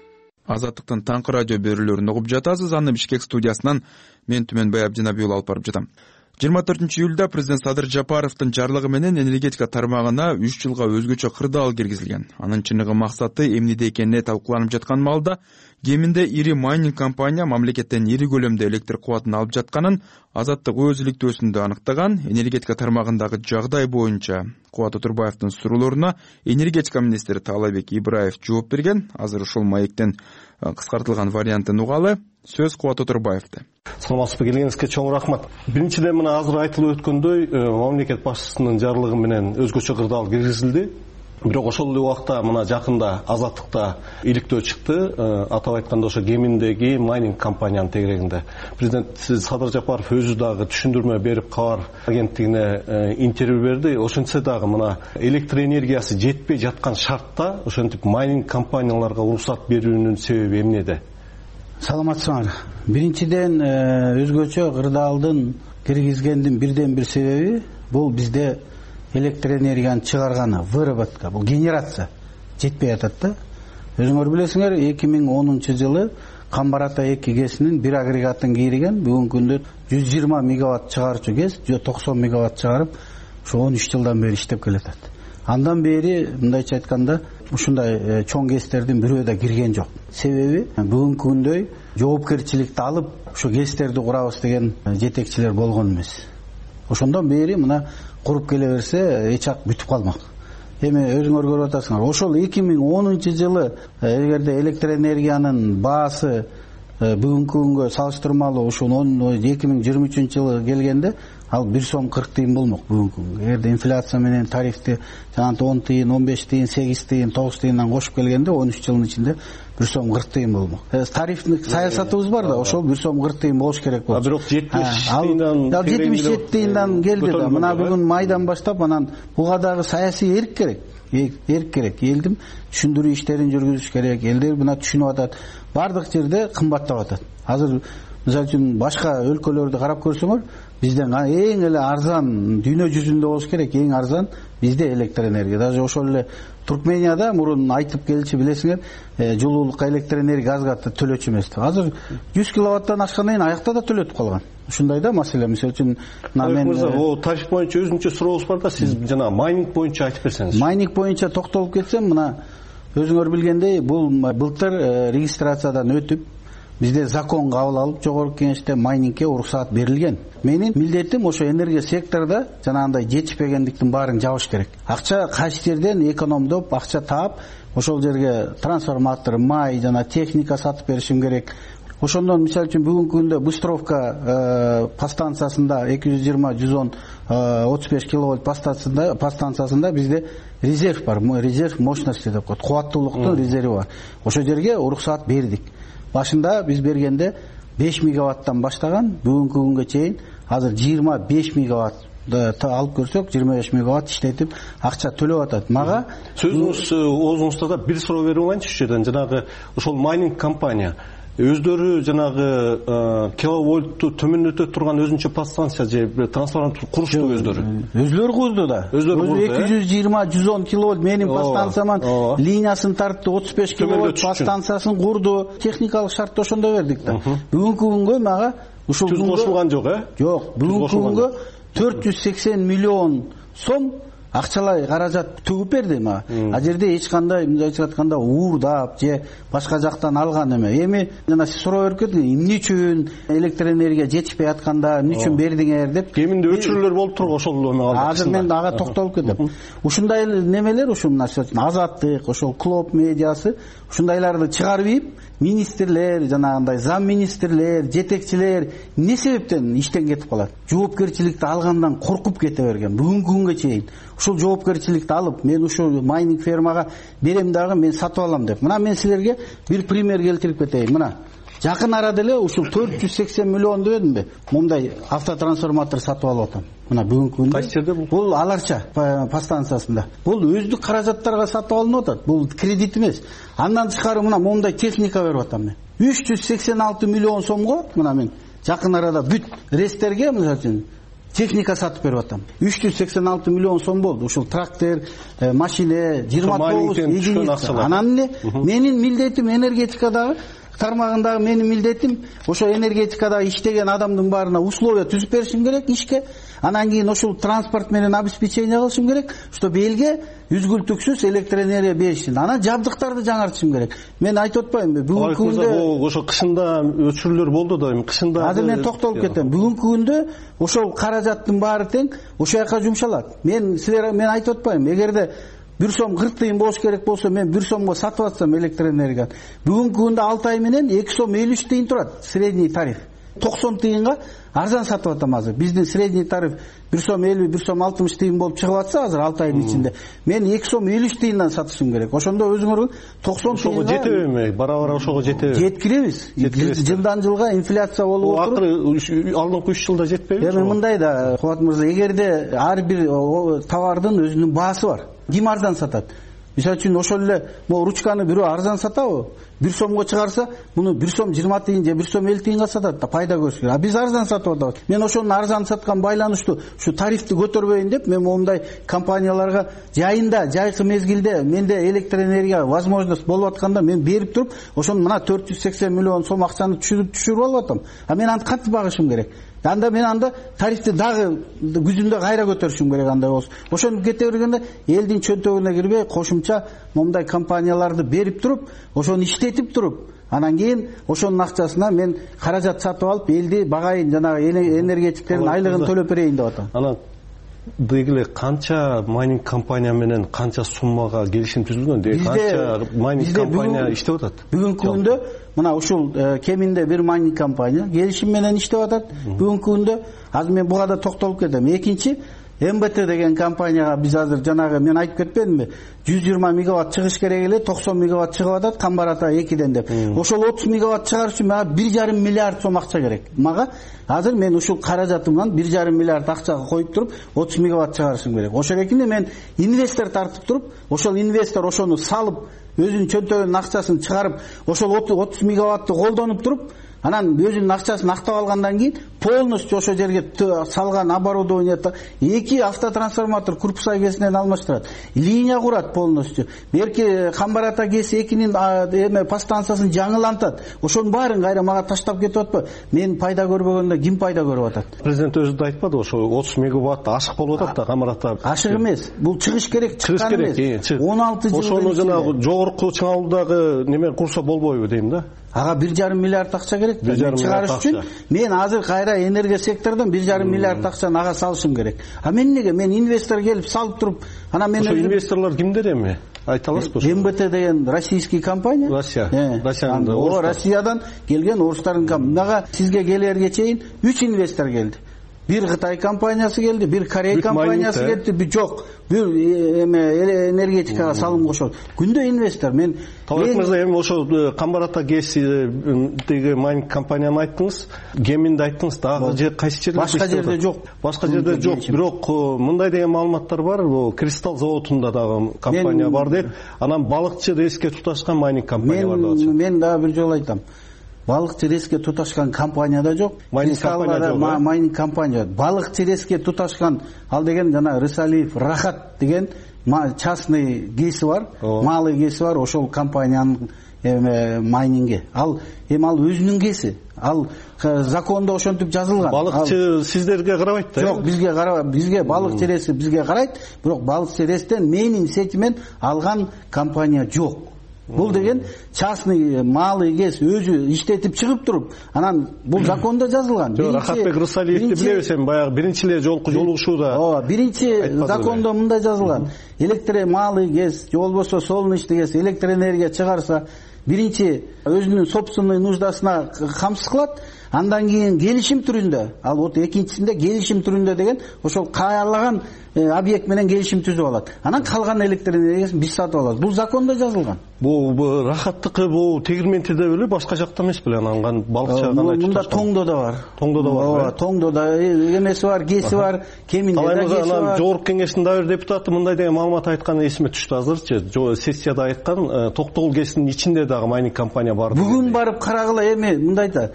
Азаттыктын таңкы радио берүүлөрүн угуп жатасыз. Аны Бишкек студиясынан мен Түмөнбай Абдинабиул алып барып жатам. жыйырма төртүнчү июлда президент Садыр Жапаровдун жарлыгы менен энергетика тармагына үч жылга өзгөчө кырдаал киргизилген. Анын чыныгы максаты эмнеде экенине талкууланып жаткан маалда кеминде ири майнинг компания мамлекеттен ири көлөмдө электр кубатын алып жатканын Азаттык өз иликтөөсүндө аныктаган. Энергетика тармагындагы жагдай боюнча Кубат Отурбаевдин суроолоруна энергетика министри Таалайбек Ибраев жооп берген. Азыр ушул маектен кыскартылган вариантын угалы. Сөз Кубат Отурбаевде. Саламатсызбы, келгениңизге чоң рахмат. Биринчиден мына азыр айтылып өткөндөй, мамлекет башчысынын жарлыгы менен өзгөчө кырдаал киргизилди. Бирок ошол эле убакта мына жакында Азаттыкта иликтөө чыкты. Атап айтканда ошо кеминдеги майнинг компаниянын тегерегинде. Президент Садыр Жапаров өзү дагы түшүндүрмө берип, кабар агенттигине интервью берди. Ошентсе дагы мына электр энергиясы жетпей жаткан шартта ошентип майнинг компанияларга уруксат берүүнүн себеби эмнеде? Саламатсыңар. Биринчиден өзгөчө кырдаалдын киргизгендин бирден бир себеби бул бизде электр энергияны чыгарганы, выработка, бул генерация жетпей атат да. Өзүңөр билесиңер, эки миң онунчу жылы Камбар Ата эки кесинин бир агрегатын кийриген, бүгүнкү күндө жүз жыйырма мегаватт чыгарчу кес, токсон мегаватт чыгарып, ушу он үч жылдан бери иштеп келатат. Андан бери мындайча айтканда ушундай чоң кестердин бирөө да кирген жок. Себеби бүгүнкү күндөй жоопкерчиликти алып, ушу кестерди курабыз деген жетекчилер болгон эмес. Ошондон бери мына куруп келе берсе, эчак бүтүп калмак. Эми өзүңөр көрүп атасыңар. Ошол эки миң онунчу жылы эгерде электр энергиянын баасы бүгүнкү күнгө салыштырмалуу ушул эки миң жыйырма үчүнчү жылы келгенде ал бир сом кырк тыйын болмок бүгүнкү күнгө. Эгерде инфляция менен тарифти жанагы он тыйын, он беш тыйын, сегиз тыйын, тогуз тыйындан кошуп келгенде он үч жылдын ичинде бир сом кырк тыйын болмок. Тарифтик саясатыбыз бар да, ошол бир сом кырк тыйын болуш керек болчу. Бирок жетимиш тыйындан жетимиш жети тыйындан келди да. Мына бүгүн майдан баштап анан буга дагы саясий эрк керек. Эрк керек. Элдин түшүндүрүү иштерин жүргүзүш керек. Элдер мына түшүнүп атат. Бардык жерде кымбаттап атат. Азыр мисалы үчүн башка өлкөлөрдү карап көрсөңөр, бизден эң эле арзан дүйнө жүзүндө болуш керек, эң арзан бизде электр энергия. Даже ошол эле Туркменияда мурун айтып келчи билесиңер, жылуулукка электр энергия газга төлөчү эмес. Азыр жүз киловаттан ашкандан кийин аякта да төлөтүп калган. Ушундай да маселе. Мисалы үчүн мен о тариф боюнча өзүнчө сурообуз бар да, сиз жана майнинг боюнча айтып берсеңиз. Майнинг боюнча токтолуп кетсем, мына өзүңөр билгендей, бул былтыр регистрациядан өтүп, бизде закон кабыл алып, жогорку кеңеште майнингке уруксаат берилген. Менин милдетим ошо энергия секторунда жанагындай жетишпегендиктин баарын жабыш керек. Акча кайсы жерден экономдоп, акча таап, ошол жерге трансформатор, май жана техника сатып беришим керек. Ошондон мисалы үчүн бүгүнкү күндө Быстровка подстанциясында эки жүз жыйырма жүз он отуз беш киловольт подстанциясында подстанциясында бизде резерв бар, резерв мощности деп коет, кубаттуулуктун резерви бар. Ошол жерге уруксаат бердик. Башында биз бергенде беш мегаваттан баштаган, бүгүнкү күнгө чейин азыр жыйырма беш мегаватт алып көрсөк, жыйырма беш мегаватт иштетип акча төлөп атат. Мага сөзүңүз оозуңузда да бир суроо берип алайынчы ушул жерден. Жанагы ошол майнинг компания өздөрү жанагы киловольтту төмөндөтө турган өзүнчө подстанция же трансформатор курушту өздөрү. Өзлөрү курду да. Өзү эки жүз жыйырма жүз он киловольт менин подстанцияман линиясын тартты, отуз беш киловольт подстанциясын курду. Техникалык шартты ошондой бердик да. Бүгүнкү күнгө мага ушул түз кошулган жок, э? Жок, бүгүнкү күнгө төрт жүз сексен миллион сом акчалай каражат төгүп берди мага. А жерде эч кандай мындайча айтканда уурдап же башка жактан алган эме. Эми жана сиз суроо берип кетиңиз, эмне үчүн электр энергия жетишпей атканда эмне үчүн бердиңер деп. Кеминде өчүрүүлөр болуп турган ошол эме. Азыр мен ага токтолуп кетем. Ушундай немелер, ушул мына Азаттык, ошол Клоп медиасы ушундайларды чыгарып ийип, министрлер, жанагындай зам министрлер, жетекчилер эмне себептен иштен кетип калат? Жоопкерчиликти алгандан коркуп кете берген. Бүгүнкү күнгө чейин ушул жоопкерчиликти алып, мен ушул майнинг фермага берем дагы, мен сатып алам деп. Мына мен силерге бир пример келтирип кетейин. Мына жакын арада эле ушул төрт жүз сексен миллион дебедимби? Мындай автотрансформатор сатып алып атам. Мына бүгүнкү күндө кайсы жерде бул? Бул Аларча подстанциясында. Бул өздүк каражаттарга сатып алынып атат. Бул кредит эмес. Андан тышкары мына мондай техника берип атам мен. үч жүз сексен алты миллион сомго мына мен жакын арада бүт рестерге, мисалы үчүн техника сатып берип атам. үч жүз сексен алты миллион сом болду. Ушул трактор, машина, жыйырма тогуз единица. Анан эле менин милдетим энергетикадагы тармагындагы менин милдетим ошо энергетикада иштеген адамдын баарына условия түзүп беришим керек ишке. Анан кийин ошол транспорт менен обеспечение кылышым керек, чтобы элге үзгүлтүксүз электр энергия беришин. Анан жабдыктарды жаңартышым керек. Мен айтып атпаймынбы, бүгүнкү күндө ошо кышында өчүрүүлөр болду да, эми кышында азыр мен токтолуп кетем. Бүгүнкү күндө ошол каражаттын баары тең ошол жака жумшалат. Мен силер мен айтып атпаймынбы, эгерде бир сом кырк тыйын болуш керек болсо, мен бир сомго сатып атсам электр энергияны, бүгүнкү күндө алты ай менен эки сом элүү үч тыйын турат средний тариф. токсон тыйынга арзан сатып атам азыр. Биздин средний тариф бир сом элүү, бир сом алтымыш тыйын болуп чыгып атса азыр алты айдын ичинде, мен эки сом элүү үч тыйындан сатышым керек. Ошондо өзүңөр токсон тыйынга жетеби? Бара-бара ошого жетеби? Жеткиребиз. Жылдан жылга инфляция болуп отуруп. Акыры алдыңкы үч жылда жетпеби? Эми мындай да, Кубат мырза, эгерде ар бир товардын өзүнүн баасы бар. Ким арзан сатат? Мисалы үчүн ошол эле могу ручканы бирөө арзан сатабы? бир сомго чыгарса, муну бир сом жыйырма тыйын же бир сом элүү тыйынга сатат да, пайда көрүш керек. А биз арзан сатып атабыз. Мен ошону арзан саткан байланыштуу ушу тарифти көтөрбөйүн деп, мен момундай компанияларга жайында, жайкы мезгилде менде электр энергия возможность болуп атканда мен берип туруп, ошону мына төрт жүз сексен миллион сом акчаны түшүрүп түшүрүп алып атам. А мен аны кантип багышым керек? Анда мен анда тарифти дагы күзүндө кайра көтөрүшүм керек андай болсо. Ошону кете бергенде элдин чөнтөгүнө кирбей, кошумча момундай компанияларды берип туруп, ошону иштетип туруп, анан кийин ошонун акчасына мен каражат сатып алып, элди багайын, жанагы энергетиктердин айлыгын төлөп берейин деп атам. Анан дегиле канча майнинг компания менен канча суммага келишим түзүлгөн? Деги канча майнинг компания иштеп атат? Бүгүнкү күндө мына ушул кеминде бир майнинг компания келишим менен иштеп атат. Бүгүнкү күндө азыр мен буга да токтолуп кетем. Экинчи эм бэ тэ деген компанияга биз азыр жанагы мен айтып кетпедимби? жүз жыйырма мегаватт чыгыш керек эле, токсон мегаватт чыгып атат Камбар-Ата экиден деп. Ошол отуз мегаватт чыгарыш үчүн мага бир жарым миллиард сом акча керек. Мага азыр мен ушул каражатымдан бир жарым миллиард акчага коюп туруп отуз мегаватт чыгарышым керек. Ошол экинде мен инвестор тартып туруп, ошол инвестор ошону салып, өзүнүн чөнтөгүнүн акчасын чыгарып, ошол отуз мегаватты колдонуп туруп, анан өзүнүн акчасын актап алгандан кийин полностью ошол жерге салган оборудованието эки автотрансформатор Курпусай кесинен алмаштырат. Линия курат полностью. Берки Камбар-Ата кеси экинин эме подстанциясын жаңылантат. Ошонун баарын кайра мага таштап кетип атпы? Мен пайда көрбөгөндө ким пайда көрүп атат? Президент өзү да айтпады, ошо отуз мегаватт ашык болуп атат да Камбар-Ата. Ашык эмес. Бул чыгыш керек, чыккан эмес. он алты жыл. Ошону жанагы жогорку чыңалуудагы неме курса болбойбу дейм да. Ага бир жарым миллиард акча керек. Мен чыгарыш үчүн мен азыр кайра энергия секторунан бир жарым миллиард акчаны ага салышым керек. А мен неге? Мен инвестор келип салып туруп, анан мен ошо инвесторлор кимдер эми? Айта аласызбы? эм бэ тэ деген российский компания. Россия. Россиядан. О, Россиядан келген орустардын компаниясы. Мага сизге келерге чейин үч инвестор келди. Бир Кытай компаниясы келди, бир Корей компаниясы келди, бир жок. Бир эме энергетикага салым кошот. Күндө инвестор. Мен Талап мырза, эми ошо Камбар-Ата кесидеги майнинг компанияны айттыңыз, Геминди айттыңыз, дагы же кайсы жерде? Башка жерде жок. Башка жерде жок. Бирок мындай деген маалыматтар бар, бул Кристалл заводунда дагы компания бар дейт. Анан балыкчы реске туташкан майнинг компания бар деп атышат. Мен дагы бир жолу айтам. Балыкчы реске туташкан компания да жок. Майнинг компания жок. Майнинг компания. Балыкчы реске туташкан ал деген жана Рысалиев Рахат деген частный кеси бар, малый кеси бар, ошол компаниянын эме майнинги. Ал эми ал өзүнүн кеси. Ал закондо ошентип жазылган. Балыкчы сиздерге карабайт да? Жок, бизге карабайт. Бизге балыкчы реси бизге карайт, бирок балыкчы рестен менин сетимен алган компания жок. Бул деген частный малый кес өзү иштетип чыгып туруп, анан бул закондо жазылган. Рахатбек Рысалиевди билебиз, эми баягы биринчи эле жолку жолугушууда. Ооба, биринчи закондо мындай жазылган. Электр малый кес, же болбосо солнечный кес электр энергия чыгарса, биринчи өзүнүн собственный нуждасына камсыз кылат, андан кийин келишим түрүндө, ал вот экинчисинде келишим түрүндө деген ошол каалаган объект менен келишим түзүп алат. Анан калган электр энергиясын биз сатып алабыз. Бул закондо жазылган. Бул Рахаттыкы бул Тегирментиде беле, башка жакта эмес беле, анан балыкчы гана айтып. Мында Тоңдо да бар. Тоңдо да бар. Ооба, Тоңдо да эмеси бар, кеси бар, Кеминде да кеси бар. Жогорку кеңештин дагы бир депутаты мындай деген маалымат айткан эсиме түштү азырчы. Сессияда айткан Токтогул КЭСтин ичинде дагы майнинг компания бар. Бүгүн барып карагыла эми мындай да.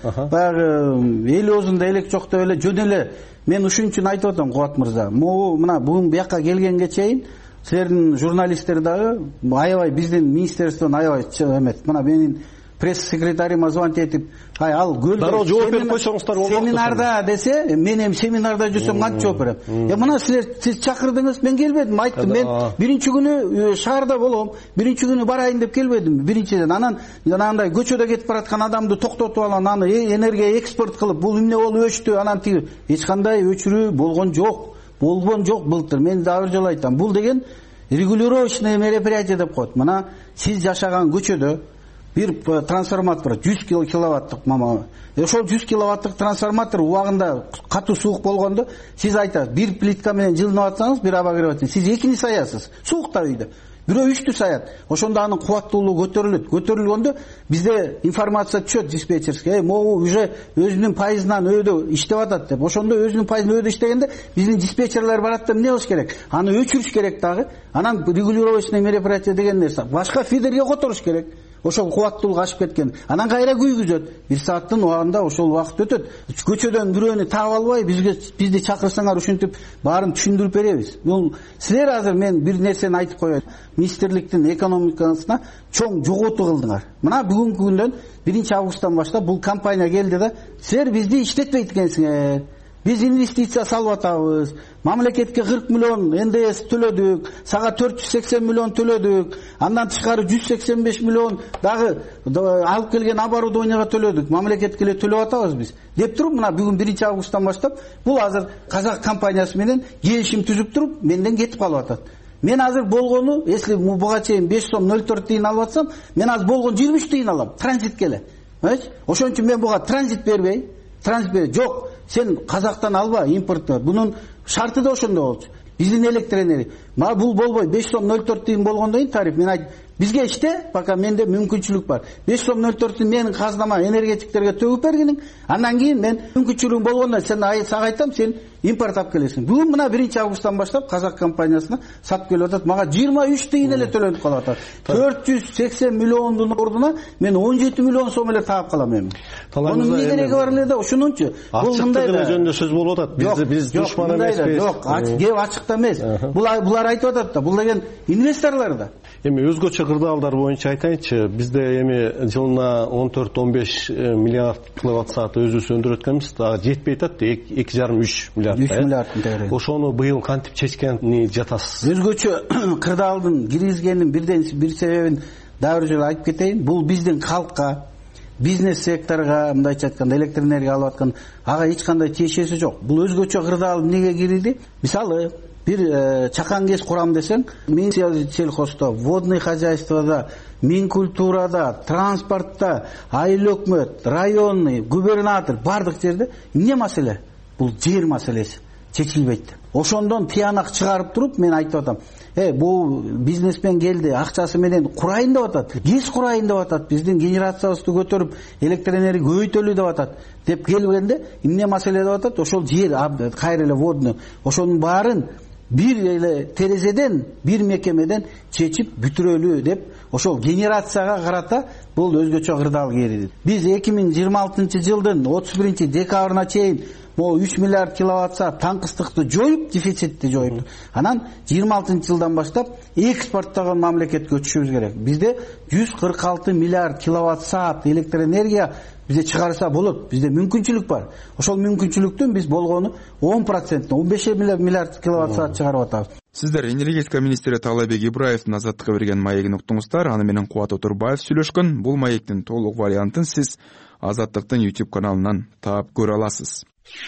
Баягы эл оозунда элек жок деп эле жөн эле мен ушун үчүн айтып атам Кубат мырза. Могу мына бүгүн бияка келгенге чейин силердин журналисттер дагы аябай биздин министерстводон аябай эмет. Мына менин пресс-секретарима звонить этип, ай ал көлдө дароо жооп берип койсоңуздар болмок. Семинарда десе, мен эми семинарда жүрсөм кантип жооп берем? Э мына силер сиз чакырдыңыз, мен келбедим, айттым. Мен биринчи күнү шаарда болом, биринчи күнү барайын деп келбедим. Биринчиден анан жанагындай көчөдө кетип бараткан адамды токтотуп алган, аны энергия экспорт кылып, бул эмне болуп өчтү, анан тиги эч кандай өчүрүү болгон жок. Болгон жок былтыр. Мен дагы бир жолу айтам. Бул деген регулировочное мероприятие деп коет. Мына сиз жашаган көчөдө бир трансформатор жүз киловаттык мама. Ошол жүз киловаттык трансформатор убагында катуу суук болгондо сиз айтасыз, бир плитка менен жылынып атсаңыз, бир аба кирип атсаңыз, сиз экини саясыз. Суукта үйдө. Бирөө үчтү саят. Ошондо анын кубаттуулугу көтөрүлөт. Көтөрүлгөндө бизде информация түшөт диспетчерге. Э, могу уже өзүнүн пайызынан өйдө иштеп атат деп. Ошондо өзүнүн пайызынан өйдө иштегенде биздин диспетчерлер барат да эмне кылыш керек? Аны өчүрүш керек дагы. Анан регулировочный мероприятие деген нерсе. Башка фидерге которуш керек. Ошол кубаттуулук ашып кеткен. Анан кайра күйгүзөт. бир сааттын убагында ошол убакыт өтөт. Көчөдөн бирөөнү таап албай бизге бизди чакырсаңар ушинтип баарын түшүндүрүп беребиз. Бул силер азыр мен бир нерсени айтып коеюн. Министрликтин экономикасына чоң жоготуу кылдыңар. Мына бүгүнкү күндөн биринчи августтан баштап бул компания келди да, силер бизди иштетпейт экенсиңер. Биз инвестиция салып атабыз. Мамлекетке кырк миллион эн дэ эс төлөдүк, сага төрт жүз сексен миллион төлөдүк. Андан тышкары жүз сексен беш миллион дагы алып келген оборудованияга төлөдүк. Мамлекетке эле төлөп атабыз биз. Деп туруп, мына бүгүн биринчи августтан баштап бул азыр казак компаниясы менен келишим түзүп туруп, менден кетип калып атат. Мен азыр болгону, если буга чейин беш сом ноль төрт тыйын алып атсам, мен азыр болгон жыйырма үч тыйын алам. Транзитке эле. Ошон үчүн мен буга транзит бербей, транзит бербей. Жок, сен казактан алба импортты. Бунун шарты да ошондой болчу. Биздин электроэнергия. Ма бул болбой беш сом ноль төрт тыйын болгондон кийин тариф мен айт. Бизге иште, пока менде мүмкүнчүлүк бар. беш сом ноль төрт тыйын менин казнама энергетиктерге төгүп бергиниң. Андан кийин мен мүмкүнчүлүгүм болгондо сен сага айтам, сен импорт алып келесиң. Бүгүн мына биринчи августтан баштап казак компаниясына сатып келип атат. Мага жыйырма үч тыйын эле төлөнүп калып атат. төрт жүз сексен миллиондун ордуна мен он жети миллион сом эле таап калам эми. Анын эмне кереги бар эле да ошонунчу. Бул мындай жөнүндө сөз болуп атат. Биз биз душман эмеспиз. Жок, кеп ачыкта эмес. Булар булар айтып атат да, бул деген инвесторлор да. Эми өзгөчө кырдаалдар боюнча айтайынчы, бизде эми жылына он төрт он беш миллиард киловатт саат өзүбүз өндүрүп атканбыз, дагы жетпей атат, эки жарым үч миллиард. үч миллиардтын тегереги. Ошону быйыл кантип чечкени жатасыз? Өзгөчө кырдаалдын киргизгендин бирден бир себебин дагы бир жолу айтып кетейин. Бул биздин халкка, бизнес секторго, мындайча айтканда электроэнергия алып аткан ага эч кандай тиешеси жок. Бул өзгөчө кырдаал эмнеге кирди? Мисалы бир чакан кез курам десең, мен сельхоздо, водный хозяйствода, минкультурада, транспортто, айыл өкмөт, районный, губернатор бардык жерде эмне маселе? Бул жер маселеси чечилбейт. Ошондон тыянак чыгарып туруп мен айтып атам. Э, бул бизнесмен келди, акчасы менен курайын деп атат. ГЭС курайын деп атат. Биздин генерациябызды көтөрүп, электроэнергия көбөйтөлү деп атат. Деп келгенде эмне маселе деп атат? Ошол жер кайра эле водный. Ошонун баарын бир эле терезеден, бир мекемеден чечип бүтүрөлү деп ошол генерацияга карата бул өзгөчө кырдаал кириди. Биз эки миң жыйырма алтынчы жылдын отуз биринчи декабрына чейин могу үч миллиард киловатт саат таңкыстыкты жоюп, дефицитти жоюп. Анан жыйырма алтынчы жылдан баштап экспорттогон мамлекетке өтүшүбүз керек. Бизде жүз кырк алты миллиард киловатт саат электроэнергия бизде чыгарса болот. Бизде мүмкүнчүлүк бар. Ошол мүмкүнчүлүктүн биз болгону он процент, он беш миллиард киловатт саат чыгарып атабыз. Сиздер энергетика министри Таалайбек Ибраевдин азаттыкка берген маегин уктуңуздар. Аны менен Кубат Отурбаев сүйлөшкөн. Бул маектин толук вариантын сиз Азаттыктын YouTube каналынан таап көрө аласыз.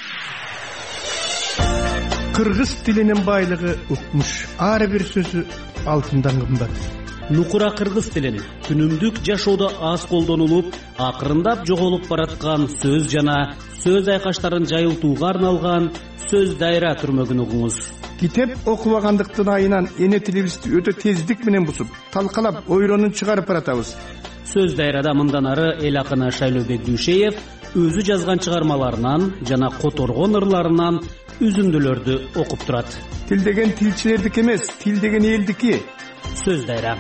Кыргыз тилинин байлыгы укмуш. Ар бир сөзү алтындан кымбат. Нукура кыргыз тилин күнүмдүк жашоодо аз колдонулуп, акырындап жоголуп бараткан сөз жана сөз айкаштарын жайылтууга арналган сөз дайра түрмөгүн угуңуз. Китеп окубагандыктын айынан эне тилибизди өтө тездик менен бусуп, талкалап, ойронун чыгарып баратабыз. Сөз дайрада мындан ары эл акыны Шайлообек Дүйшеев өзү жазган чыгармаларынан жана которгон ырларынан үзүндүлөрдү окуп турат. Тил деген тилчилердики эмес, тил деген элдики. Сөз дайра.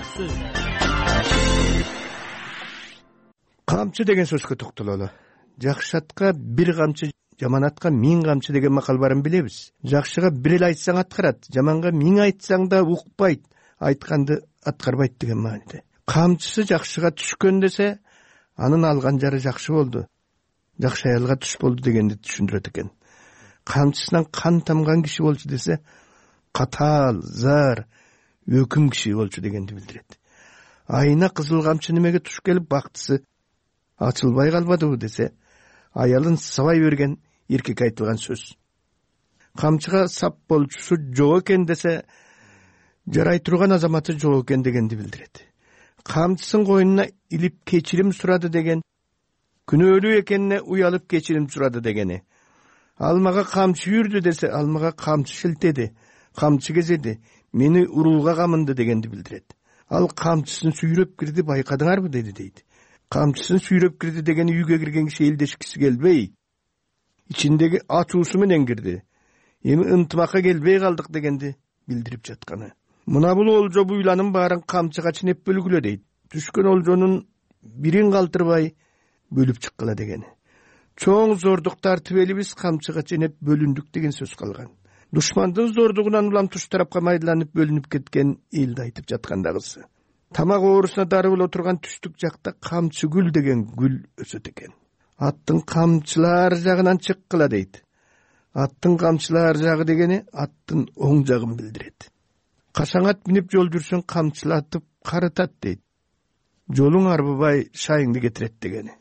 Камчы деген сөзгө токтололу. Жакшы атка бир камчы, жаман атка миң камчы деген макал барын билебиз. Жакшыга бир эле айтсаң аткарат, жаманга миң айтсаң да укпайт, айтканды аткарбайт деген мааниде. Камчысы жакшыга түшкөн десе, анын алган жары жакшы болду. Жакшы аялга түш болду дегенди түшүндүрөт экен. Камчысынан кан тамган киши болчу десе, катаал, зар, өкүм киши болчу дегенди билдирет. Айына кызыл камчы немеге туш келип бактысы ачылбай калбадыбы десе, аялын сабай берген эркек айтылган сөз. Камчыга сап болчусу жок экен десе, жарай турган азаматы жок экен дегенди билдирет. Камчысын койнуна илип кечирим сурады деген, күнөөлүү экенине уялып кечирим сурады дегени. Алмага камчы үрдү десе, алмага камчы шилтеди, камчы кезеди, мени урууга камынды дегенди билдирет. Ал камчысын сүйрөп кирди, байкадыңарбы деди дейт. Камчысын сүйрөп кирди дегени үйгө кирген киши элдешкиси келбей, ичиндеги ачуусу менен кирди. Эми ынтымакка келбей калдык дегенди билдирип жатканы. Мына бул олжо буйланын баарын камчыга ченеп бөлгүлө дейт. Түшкөн олжонун бирин калтырбай бөлүп чыккыла дегени. Чоң зордук тартып элибиз камчыга ченеп бөлүндүк деген сөз калган. Душмандын зордугунан улам туш тарапка майдаланып бөлүнүп кеткен элди айтып жаткандагысы. Тамак оорусуна дары боло турган түштүк жакта камчы гүл деген гүл өсөт экен. Аттын камчылар жагынан чыккыла дейт. Аттын камчылар жагы дегени аттын оң жагын билдирет. Кашаң ат минип жол жүрсөң камчылатып карытат дейт. Жолуң арбыбай шайыңды кетирет дегени.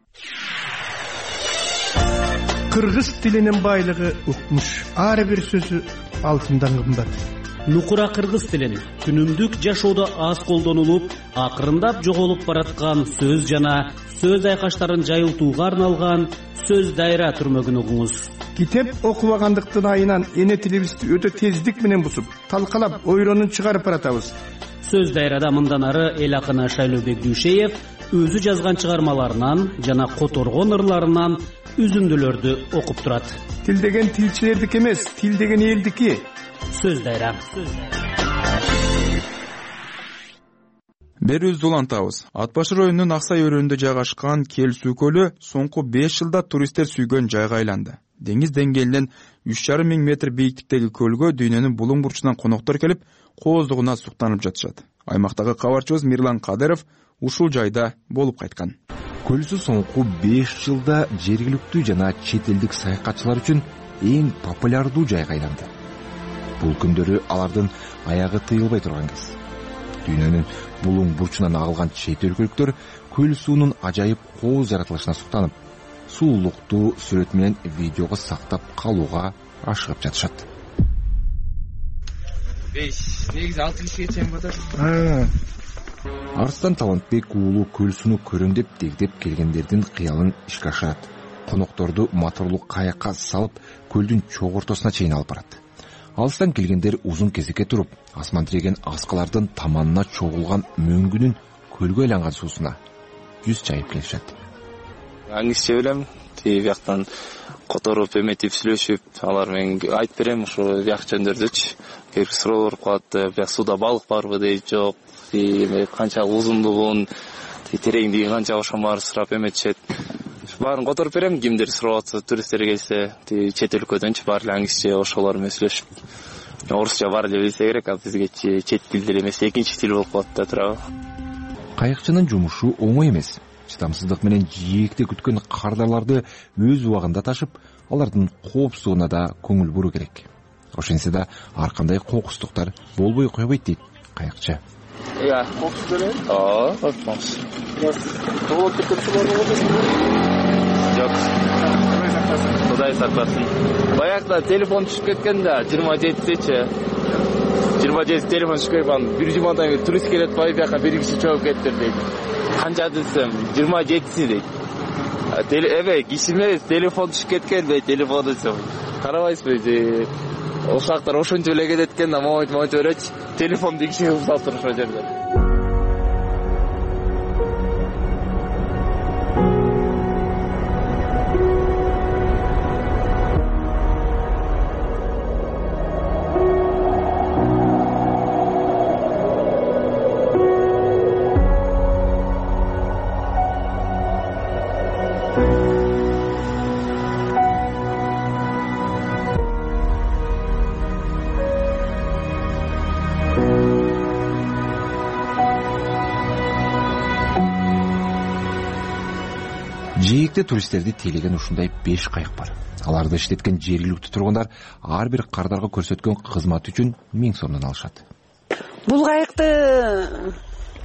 Кыргыз тилинин байлыгы укмуш. Ар бир сөзү алтындан кымбат. Нукура кыргыз тилин күнүмдүк жашоодо аз колдонулуп, акырындап жоголуп бараткан сөз жана сөз айкаштарын жайылтууга арналган сөз дайра түрмөгүн угуңуз. Китеп окубагандыктын айынан эне тилибизди өтө тездик менен бусуп, талкалап, ойронун чыгарып баратабыз. Сөз дайрада мындан ары эл акыны Шайлообек Дүйшеев өзү жазган чыгармаларынан жана которгон ырларынан үзүндүлөрдү окуп турат. Тил деген тилчилердики эмес, тил деген элдики. Сөз дайра. Берүүбүздү улантабыз. Ат башы районунун Аксай өрөөнүндө жайгашкан Келсүү көлү соңку беш жылда туристтер сүйгөн жайга айланды. Деңиз деңгээлинен үч жарым миң метр бийиктиктеги көлгө дүйнөнүн булуң бурчунан коноктор келип, кооздугуна суктанып жатышат. Аймактагы кабарчыбыз Мирлан Кадыров ушул жайда болуп кайткан. Көлсүү соңку беш жылда жергиликтүү жана чет элдик саякатчылар үчүн эң популярдуу жайга айланды. Бул күндөрү алардын аягы тыйылбай турган кез. Дүйнөнүн булуң бурчунан агылган чет өлкөлүктөр көл суунун ажайып кооз жаратылышына суктанып, суулукту сүрөт менен видеого сактап калууга ашыгып жатышат. беш, негизи алты кишиге чейин батат. Арыстан Талантбек уулу көл сууну көрөм деп дегдеп келгендердин кыялын ишке ашырат. Конокторду моторлуу каякка салып, көлдүн чок ортосуна чейин алып барат. Алыстан келгендер узун кезекке туруп, асман тиреген аскалардын таманына чогулган мөңгүнүн көлгө айланган суусуна жүз чайып келишет. Аңгизче билем, тиги бияктан которуп эметип сүйлөшүп, алар менен айтып берем ушу бияк жөндөрдүчү. Керек суроо болуп калат, бияк сууда балык барбы дейт, жок. Эми канча узундугун, тереңдиги канча ошон баарын сурап эметишет. Баарын которуп берем, кимдир сурап атса, туристтер келсе, чет өлкөдөнчү баары эле аңгизче ошолор менен сүйлөшүп. Орусча баары эле билсе керек, а бизге чет тилдер эмес, экинчи тил болуп калат да туурабы. Кайыкчынын жумушу оңой эмес. Чыдамсыздык менен жээкте күткөн кардарларды өз убагында ташып, алардын коопсуздугуна да көңүл буруу керек. Ошентсе да ар кандай кокустуктар болбой койбойт дейт кайыкчы. Я, кокус берем? Aa, bakmaz. Biraz dolap tıkıntısı var mı oradasın? Yok. Kuday saklasın. Bayakta telefon düşüp ketken de жыйырма жетиде жыйырма жети телефон düşüp ketken bir jumadan beri turist kelet bayıp yaka bir kişi çoğup kettir deydi. Kanca desem жыйырма жетisi deydi. Evet, kişimiz telefon düşüp ketken bey telefon desem. Karabayız bey. Ошактар ошончо эле кетет экен да, момент-момент өрөчү телефонду кишиге узап туруш ошол жерде. жээкте туристтерди тейлеген ушундай беш кайык бар. Аларды иштеткен жергиликтүү тургундар ар бир кардарга көрсөткөн кызмат үчүн миң сомдон алышат. Бул кайыкты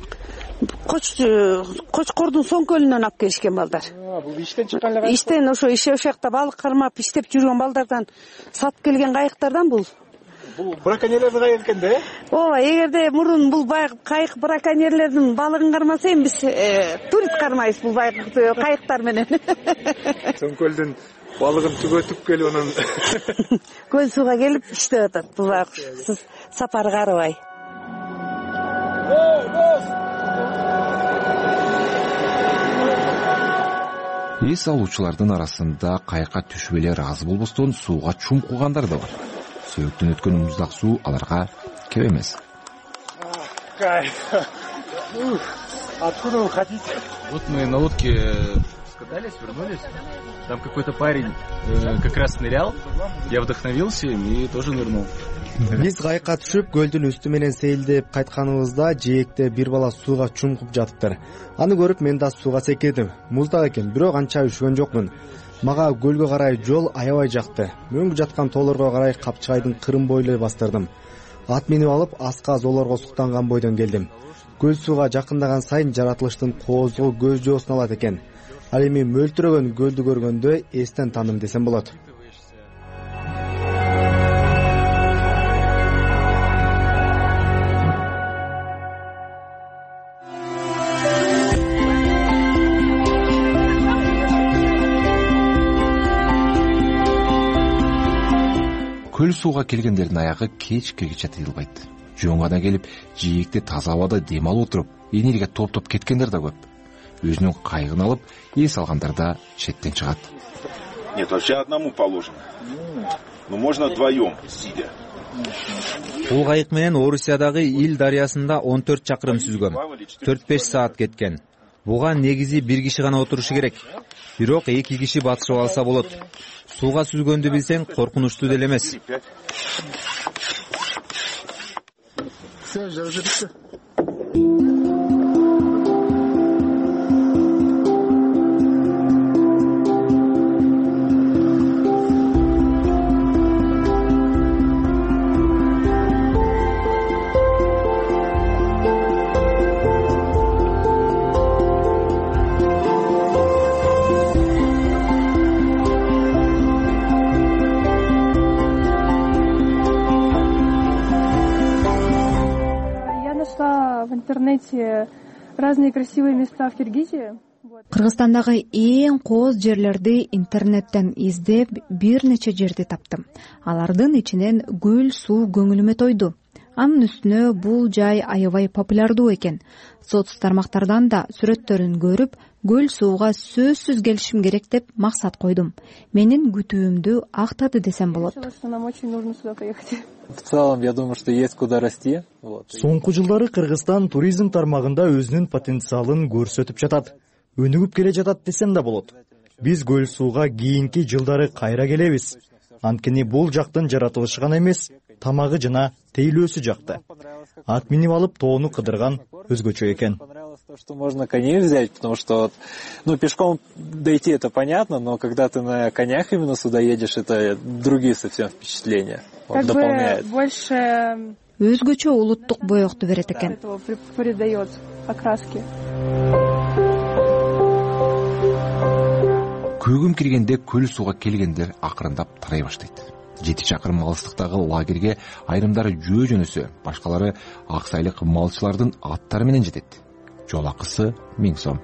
Кочкордун Соң көлүнөн алып келишкен балдар. Бул иштен чыккан эле. Иштен ошо иши ошакта балык кармап иштеп жүргөн балдардан сатып келген кайыктардан бул. Бул браконьерлердин кайыгы экен да? Ооба, эгерде мурун бул кайык браконьерлердин балыгын кармаса, эми биз турист кармайбыз бул кайыктар менен. Соң көлдүн балыгын түгөтүп келип анан көл сууга келип иштеп атат. Бул сапарга арабай. Эс алуучулардын арасында кайыкка түшүп эле ыраазы болбостон сууга чумкугандар да бар. Сөөктөн өткөн муздак суу аларга кеп эмес. Кайф. Откуда вы хотите? Вот мы на лодке скатались, вернулись. Там какой-то парень э, как раз нырял. Я вдохновился им и тоже нырнул. Биз кайыкка түшүп көлдүн үстү менен сейилдеп кайтканыбызда жээкте бир бала сууга чумкуп жатыптыр. Аны көрүп мен да сууга секирдим. Муздак экен, бирок анча үшкөн жокмун. Мага көлгө карай жол аябай жакты. Мөңгү жаткан тоолорго карай Капчыгайдын кырын бойлой бастырдым. Ат минип алып аска зоолорго суктанган бойдон келдим. Көл сууга жакындаган сайын жаратылыштын коозугу көз жоосун алат экен. Ал эми мөлтүрөгөн көлдү көргөндө эстен таным десем болот. Көл сууга келгендердин аягы кечкегече тыйылбайт. Жоңгада келип, жээкте таза абада дем алып отуруп, энергия топтоп кеткендер да көп. Өзүнүн кайыгын алып, эс алгандар да четтен чыгат. Нет, вообще одному положено. Но можно вдвоем, сидя. Бул кайык менен Орусиядагы Ил дарыясында он төрт чакырым сүзгөм. төрт беш саат кеткен. Буга негизи бир киши гана отурушу керек. Бирок эки киши батышып алса болот. Сууга сүзгөндү билсең, коркунучтуу деле эмес. Все, жаржырды. В интернете разные красивые места в Киргизии. Кыргызстандагы эң кооз жерлерди интернеттен издеп бир нече жерди таптым. Алардын ичинен көл суу көңүлүмө тойду. Анын үстүнө бул жай аябай популярдуу экен. Соц тармактардан да сүрөттөрүн көрүп, көл сууга сөзсүз келишим керек деп максат койдум. Менин күтүүмдү актады десем болот. Нам очень нужно сюда поехать. В целом, я думаю, что есть куда расти. Соңку жылдары Кыргызстан туризм тармагында өзүнүн потенциалын көрсөтүп жатат. Өнүгүп келе жатат десем да болот. Биз көл сууга кийинки жылдары кайра келебиз. Анткени бул жактын жаратылышы гана эмес, тамагы жана тейлөөсү жакты. Ат минип алып тоону кыдырган өзгөчө экен. То, что можно коней взять, потому что, ну, пешком дойти это понятно, но когда ты на конях именно сюда едешь, это другие совсем впечатления. Как бы больше өзгөчө улуттук боёкту берет экен. Этого придает окраски. Көгүм киргенде көл сууга келгендер акырындап тарай баштайт. Жети чакырым алыстыктагы лагерге айрымдары жөө жөнөсө, башкалары аксайлык малчылардын аттары менен жетет. Жол акысы миң сом.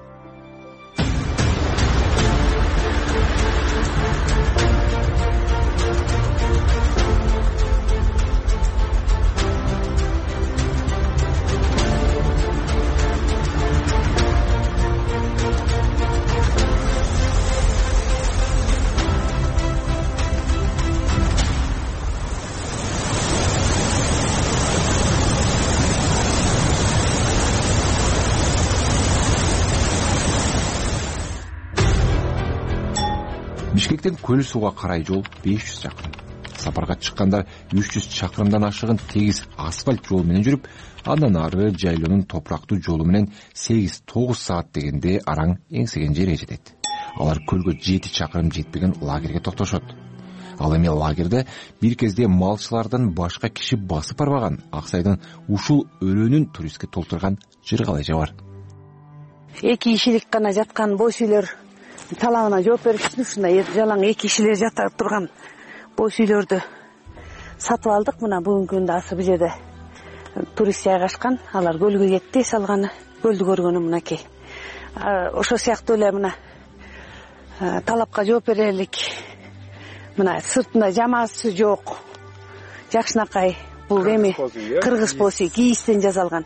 Бишкектен көл сууга карай жол беш жүз чакырым. Сапарга чыккандар үч жүз чакырымдан ашыгын тегиз асфальт жол менен жүрүп, андан ары жайлоонун топурактуу жолу менен сегиз тогуз саат дегенде араң эңсеген жерге жетет. алар көлгө жети чакырым жетпеген лагерге токтошот. Ал эми лагерде бир кезде малчылардан башка киши басып барбаган Аксайдын ушул өлөнүн туристке толтурган жыргалайжа бар. Эки кишилик гана жаткан бош үйлөр талабына жооп беришти. Ушундай жалаң эки кишилер жата турган бош үйлөрдү сатып алдык. Мына бүгүнкү күндө азыр бул жерде турист жайгашкан. Алар көлгө кетти, салганы көлдү көргөнү мынакей. Ошол сыяктуу эле мына талапка жооп берелик. Мына сыртында жамаасы жок. Жакшынакай бул эми кыргыз поси кийистен жасалган.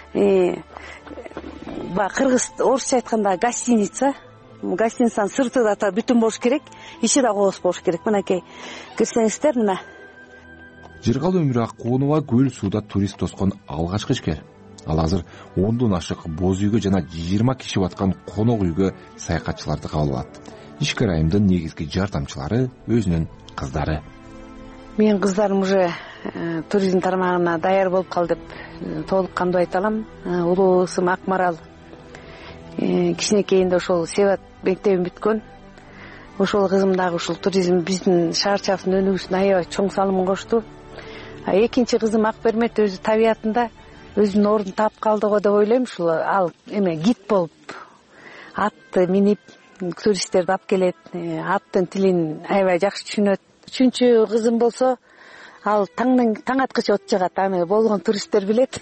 Ба кыргыз орусча айтканда гостиница. Гостиницанын сырты да бүтүн болуш керек, ичи да кооз болуш керек. Мынакей кирсеңиздер мына. Жыргал Өмүрү Акунова көл сууда турист тоскон алгачкы ишкер. Ал азыр ондон ашык боз үйгө жана жыйырма киши баткан конок үйгө саякатчыларды кабыл алат. Ишкер айымдын негизги жардамчылары өзүнүн кыздары. Менин кыздарым уже туризм тармагына даяр болуп кал деп толук кандуу айта алам. Улуу кызым Акмарал кичинекейинде ошол Себат мектебин бүткөн. Ошол кызым дагы ушул туризм биздин шаарчабыздын өнүгүүсүнө аябай чоң салымын кошту. А экинчи кызым Акбермет өзү табиятында өзүнүн ордун таап калды го деп ойлойм. Ушул ал эме гид болуп атты минип туристтерди алып келет. Аттын тилин аябай жакшы түшүнөт. Үчүнчү кызым болсо ал таңдан таң аткыча от жагат. Аны болгон туристтер билет.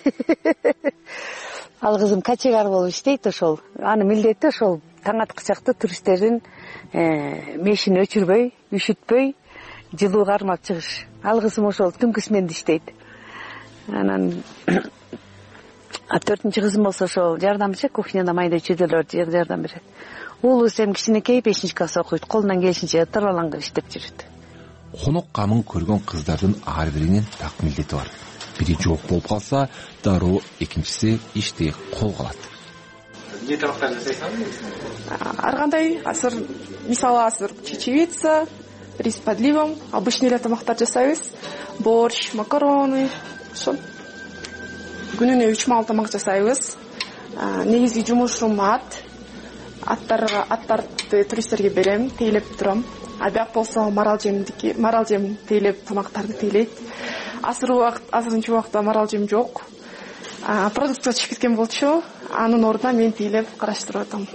Ал кызым качегар болуп иштейт ошол. Анын милдети ошол таң аткычакты туристтердин мешин өчүрбөй, үшүтпөй, жылуу кармап чыгыш. Ал кызым ошол түнкү сменде иштейт. Анан төртүнчү кызым болсо ошол жардамчы, кухняда майда чүйдөлөр жардам берет. Уулу эми кичинекей бешинчи класс окуйт. Колунан келишинче тыралаңдап иштеп жүрөт. Конок камын көргөн кыздардын ар биринин так милдети бар. Бири жок болуп калса, дароо экинчиси ишти колго алат. Эмне тамактар жасайсыңыз? Ар кандай, азыр мисалы азыр чечевица, рис с подливом, обычный эле тамактар жасайбыз. Борщ, макароны, ошол. Күнүнө үч маал тамак жасайбыз. Негизги жумушум ат. Аттарга аттарды туристтерге берем, тейлеп турам. А бияк болсо марал жемдики, марал жем тейлеп тамактарды тейлейт. Азыр убакыт, азырынчы убакта марал жем жок. Продукция чыгып кеткен болчу. Анын ордуна мен тейлеп караштырып атам.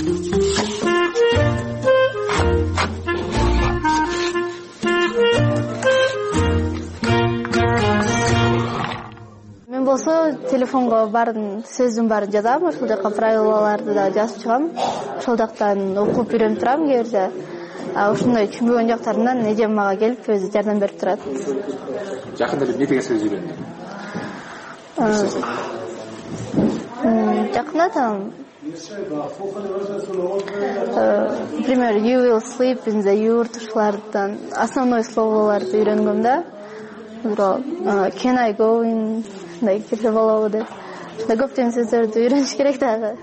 Мен болсо телефонго баарын сөздүн баарын жазам, ошол жака правилаларды да жазып чыгам. Ошол жактан окуп үйрөнүп турам кээ бирде. Ушундай түшүнбөгөн жактарынан эжем мага келип өзү жардам берип турат. Жакында бир эмне сөз үйрөндүң? Жакында там например, you will sleep in the yurt, ушулардан основной словолорду үйрөнгөм да. Can I go in, ушундай кирсе болобу деп. Ушундай көптөгөн сөздөрдү үйрөнүш керек дагы.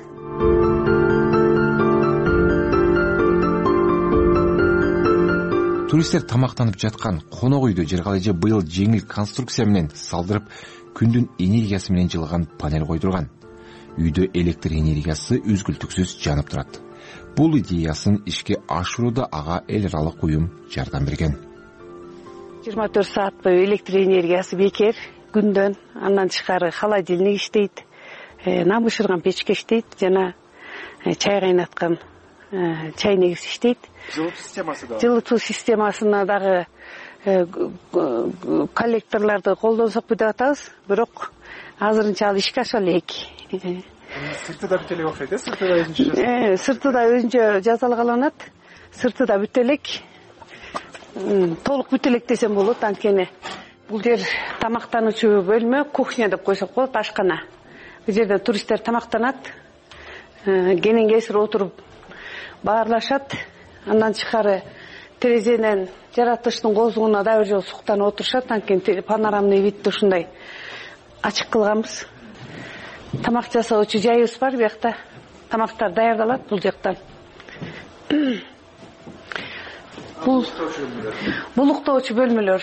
Туристтер тамактанып жаткан конок үйдө Жыргал эже быйыл жеңил конструкция менен салдырып, күндүн энергиясы менен жылган панель койдурган. Үйдө электр энергиясы үзгүлтүксүз жанып турат. Бул идеясын ишке ашырууда ага эл аралык уюм жардам берген. жыйырма төрт саат бою электр энергиясы бекер күндөн, андан тышкары холодильник иштейт, нам бышырган печке иштейт, жана чай кайнаткан чай негиз иштейт. Жылытуу системасы да. Жылытуу системасына дагы коллекторлорду колдонсокпу деп атабыз, бирок азырынча ал ишке аша элек. Сырты да бүт элек окшойт, э? Сырты да өзүнчө жасалган. Э, сырты да өзүнчө жасалгаланат. Сырты да бүт элек. Толук бүт элек десем болот, анткени бул жер тамактануучу бөлмө, кухня деп койсок болот, ашкана. Бул жерде туристтер тамактанат, кенен кесир отуруп баарлашат. Андан тышкары терезенен жаратылыштын козугуна да бир жолу суктанып отурушат, анткени панорамный видти ушундай ачык кылганбыз. Тамак жасоочу жайыбыз бар, биякта тамактар даярдалат бул жактан. Бул булуктоочу бөлмөлөр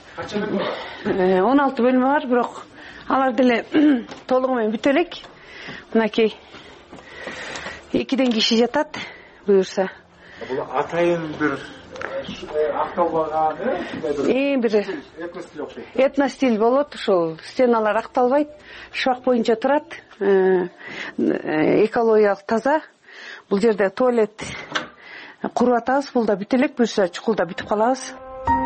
он алты бөлмө бар, бирок алар деле толугу менен бүтө элек. Мынакей экиден киши жатат буюрса. бул атайын бир акталбаган эң бир этностиль болот. Ушул стеналар акталбайт, шабак боюнча турат, экологиялык таза. Бул жерде туалет куруп атабыз, бул да бүтө элек, буюрса чукулда бүтүп калабыз.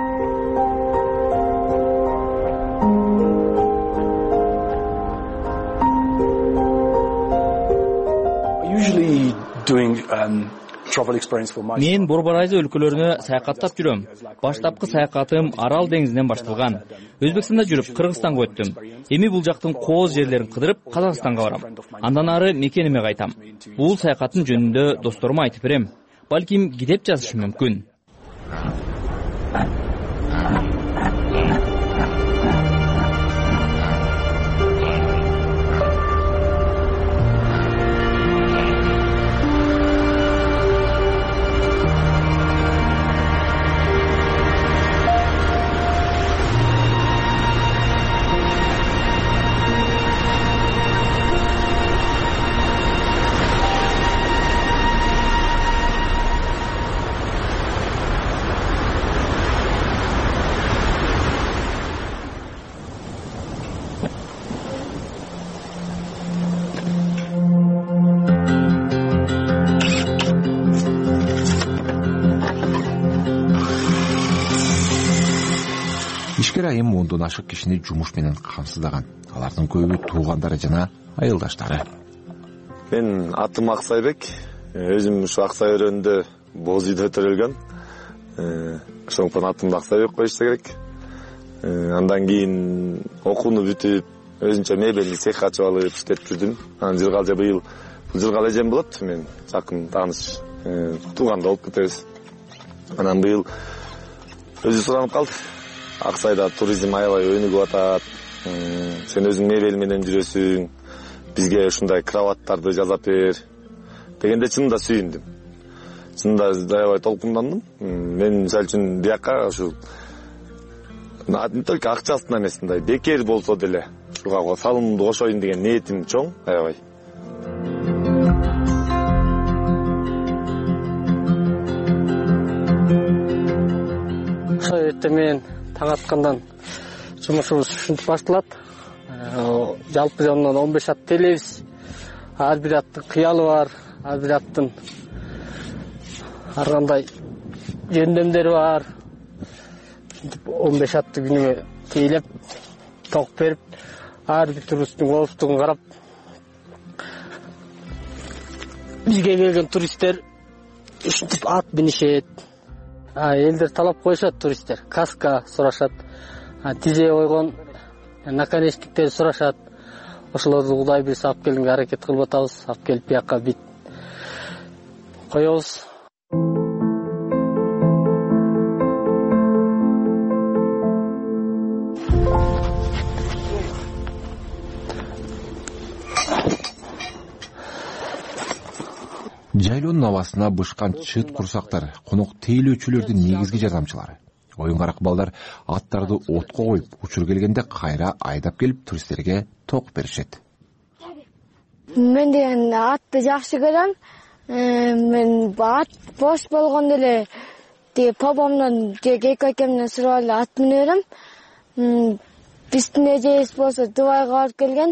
Мен Борбор Азия өлкөлөрүнө саякаттап жүрөм. Баштапкы саякатым Арал деңизинен башталган. Өзбекстанда жүрүп, Кыргызстанга өттүм. Эми бул жактын кооз жерлерин кыдырып, Казакстанга барам. Андан ары мекениме кайтам. Бул саякаттын жөнүндө досторума айтып берем. Балким китеп жазышым мүмкүн. айым ондон ашык кишини жумуш менен камсыздаган. Алардын көбү туугандары жана айылдаштары. Мен атым Аксайбек. Өзүм ушу Аксай өрөөнүндө боз үйдө төрөлгөн. Ошондон атымды Аксайбек коюш керек. Андан кийин окууну бүтүп, өзүнчө мебелди цех ачып алып иштеп жүрдүм. Анан жылга быйыл бул жылга эжем болот. Мен жакын тааныш тууганда болуп кетебиз. Анан быйыл өзү суранып калды. Аксайда туризм аябай өнүгүп атат. Сен өзүң мебель менен жүрөсүң. Бизге ушундай кроваттарды жасап бер дегенде чынында сүйүндүм. Чынында аябай толкундандым. Мен мисалы үчүн бияка ушу не только акчасына эмес, мындай бекер болсо деле ушуга салымымды кошоюн деген ниетим чоң, аябай. Ошо эртең менен таң аткандан жумушубуз ушинтип башталат. Жалпы жонунан он беш ат телебиз. Ар бир аттын кыялы бар, ар бир аттын ар кандай жөндөмдөрү бар. он беш атты күнүгө тейлеп, ток берип, ар бир туристтин коопсуздугун карап, бизге келген туристтер ушинтип ат минишет. Элдер талап коюшат, туристтер каска сурашат, тизе койгон наконечниктер сурашат. Ошолорду Кудай билсе алып келгенге аракет кылып атабыз. Алып келип бияка бит коебуз. Жайлоонун абасына бышкан чыт курсактар конок тейлөөчүлөрдүн негизги жардамчылары. Оюн карак балдар аттарды отко коюп, учур келгенде кайра айдап келип туристтерге ток беришет. Мен деген атты жакшы көрөм. Мен ат бош болгондо эле тиги бабамдан же Кейко акемден сурап эле ат мине берем. Биздин эжебиз болсо Дубайга барып келген.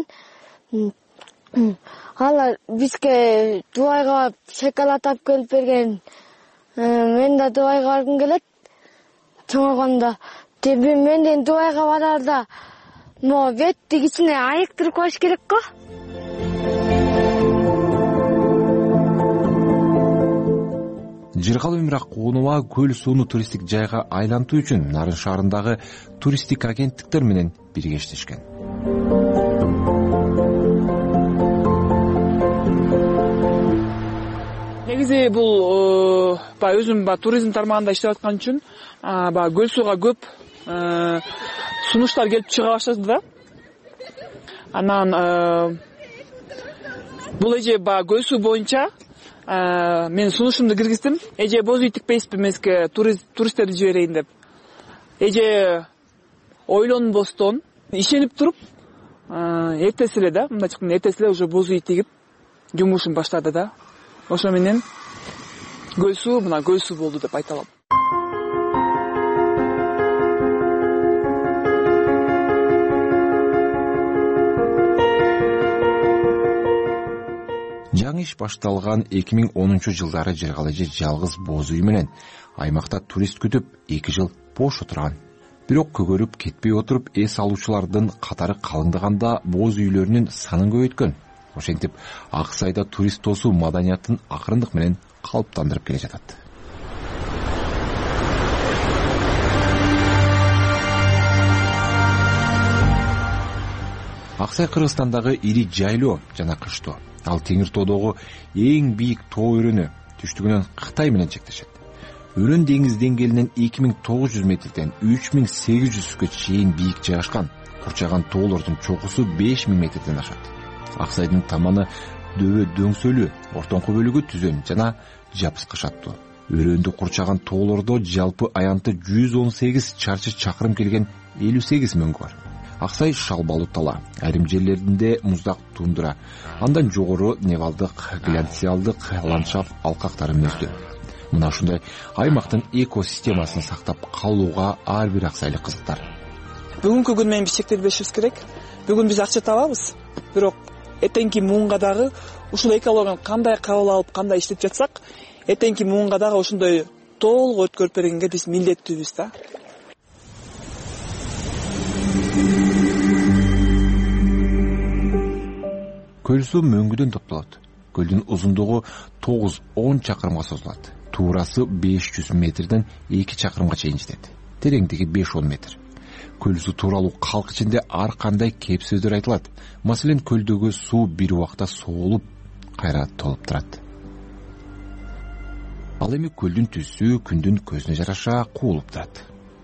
Алар бизге Дубайга шоколад алып келип берген. Мен да Дубайга баргым келет. Чоңойгондо мен де Дубайга барарда но бетти кичине айыктырып коюш керек го. Жыргал Өмүрак Кунуа көл сууну туристтик жайга айлантуу үчүн Нарын шаарындагы туристтик агенттиктер менен биргештешкен. Негизи бул баягы өзүм баягы туризм тармагында иштеп аткан үчүн баягы көл сууга көп сунуштар келип чыга баштады да. Анан бул эже баягы көл суу боюнча мен сунушумду киргиздим. Эже боз үй тикпейсизби эмеске туристтерди жиберейин деп. Эже ойлонбостон ишенип туруп эртеси эле да, мындайча айтканда эртеси эле уже боз үй тигип жумушун баштады да. Ошо менен көл суу мына көл суу болду деп айта алам. жаңы иш башталган эки миң онунчу жылдары Жыргалы же жалгыз боз үй менен аймакта турист күтүп эки жыл бош отурган. Бирок көгөрүп кетпей отуруп эс алуучулардын катары калыңдаганда боз үйлөрүнүн санын көбөйткөн. Ошентип Ак Сайда турист тосуу маданиятын акырындык менен калыптандырып келе жатат. Ак Сай Кыргызстандагы ири жайлоо жана кыштоо. Ал Теңир тоодогу эң бийик тоо өрөнү, түштүгүнөн Кытай менен чектешет. Өрөн деңиз деңгээлинен эки миң тогуз жүз метрден үч миң сегиз жүзгө чейин бийик жайгашкан. Курчаган тоолордун чокусу беш миң метрден ашат. Ак Сайдын таманы дөбө дөңсөлүү, ортоңку бөлүгү түзөн жана жапыскы шаттуу. Өрөндү курчаган тоолордо жалпы аянты жүз он сегиз чарчы чакырым келген элүү сегиз мөңгү бар. Ак Сай шалбалуу тала, айрым жерлеринде муздак тундура, андан жогору невалдык, глянциалдык ландшафт алкактары мүздү. Мына ушундай аймактын экосистемасын сактап калууга ар бир аксайлык кызыктар. Бүгүнкү күн менен биз шектелбешибиз керек. Бүгүн биз акча табабыз, бирок эртеңки муунга дагы ушул экологияны кандай кабыл алып, кандай иштеп жатсак, эртеңки муунга дагы ошондой толук өткөрүп бергенге биз милдеттүүбүз да. Көл суу мөңгүдөн топтолот. Көлдүн узундугу тогуз он чакырымга созулат. Туурасы беш жүз метрден эки чакырымга чейин жетет. Тереңдиги беш он метр. Көл суу тууралуу калк ичинде ар кандай кеп сөздөр айтылат. Маселен, көлдөгү суу бир убакта соолуп, кайра толуп турат. Ал эми көлдүн түсү күндүн көзүнө жараша куулуп турат.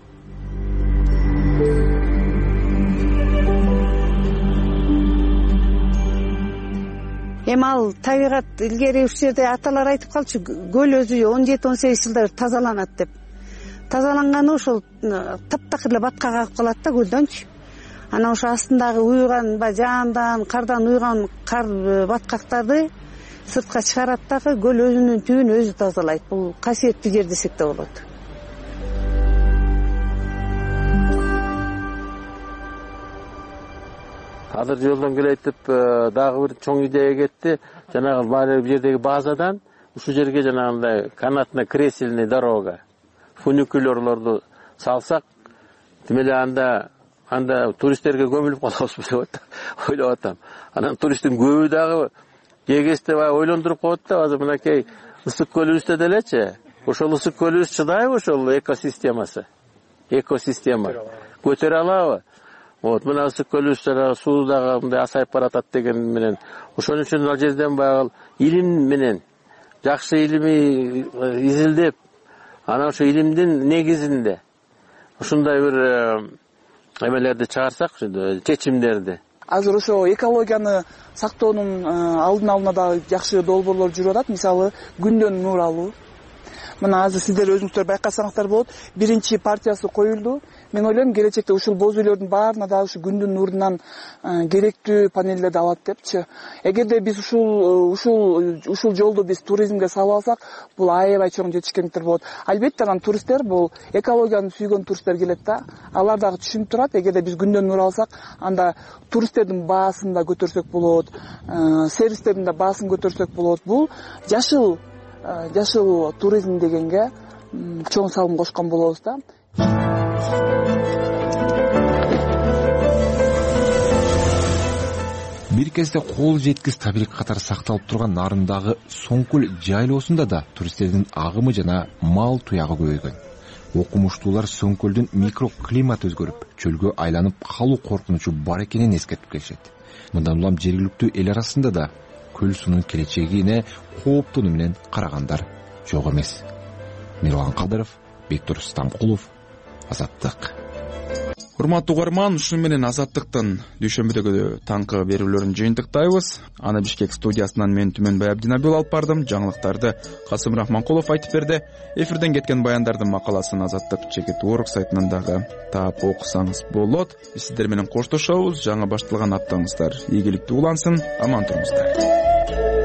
Эми ал табигат илгери ушул жерде аталар айтып калчу, көл өзү он жети он сегиз жылда тазаланат деп. Тазаланганы ошол таптакыр эле батка кагып калат да көлдөнчү. Анан ошо астындагы уйган, жаандан, кардан уйган кар баткактарды сыртка чыгарат дагы көл өзүнүн түбүн өзү тазалайт. Бул касиеттүү жер десек да болот. Азыр жолдон келетип дагы бир чоң идея кетти. Жанагы бул жердеги базадан ушул жерге жанагындай канатно-кресельный дорога, фуникулерлорду салсак, демеле анда анда туристтерге көмүлүп калабызбы деп ойлоп атам. Анан туристтин көбү дагы кегесте ойлондуруп коет да, азыр мынакей ысык көлүбүздө делечи. Ошол ысык көлүбүз чыдайбы ошол экосистемасы? Экосистема көтөрө алабы? Вот, мына ысык көлүбүз жана суу дагы мындай асайып баратат деген менен. Ошон үчүн ал жерден баягы илим менен жакшы илимий изилдеп, анан ошо илимдин негизинде ушундай бир эмелерди чыгарсак, чечимдерди. Азыр ошо экологияны сактоонун алдын алууна дагы жакшы долбоорлор жүрүп атат. Мисалы, күндөн нур алуу. Мына азыр сиздер өзүңүздөр байкасаңыздар болот, биринчи партиясы коюлду. Мен ойлойм, келечекте ушул боз үйлөрдүн баарына дагы ушу күндүн нурунан керектүү панелдерди алат депчи. Эгерде биз ушул ушул ушул жолду биз туризмге салып алсак, бул аябай чоң жетишкендиктер болот. Албетте, анан туристтер, бул экологияны сүйгөн туристтер келет да. Алар дагы түшүнүп турат, эгерде биз күндөн нур алсак, анда туристтердин баасын да көтөрсөк болот, сервистердин да баасын көтөрсөк болот. Бул жашыл жашыл туризм дегенге чоң салым кошкон болобуз да. Бир кезде кол жеткис табиғи катар сакталып турган нарындагы Соңкөл жайлоосунда да туристтердин агымы жана мал туягы көбөйгөн. Окумуштуулар Соңкөлдүн микроклимат өзгөрүп, чөлгө айланып калуу коркунучу бар экенин эскертип келишет. Мындан улам жергиликтүү эл арасында да көл суунун келечегине кооптонуу менен карагандар жок эмес. Мирлан Кадыров, Бектур Стамкулов, Азаттык. Урматтуу угарман, ушун менен Азаттыктын дүйшөмбүдөгү таңкы берүүлөрүн жыйынтыктайбыз. Аны Бишкек студиясынан мен Түмөнбай Абдинабил алып бардым. Жаңылыктарды Касым Рахманкулов айтып берди. Эфирден кеткен баяндардын макаласын Азаттык чекит орг сайтынан дагы таап окусаңыз болот. Биз сиздер менен коштошобуз. Жаңы башталган аптаңыздар ийгиликтүү улансын. Аман туруңуздар.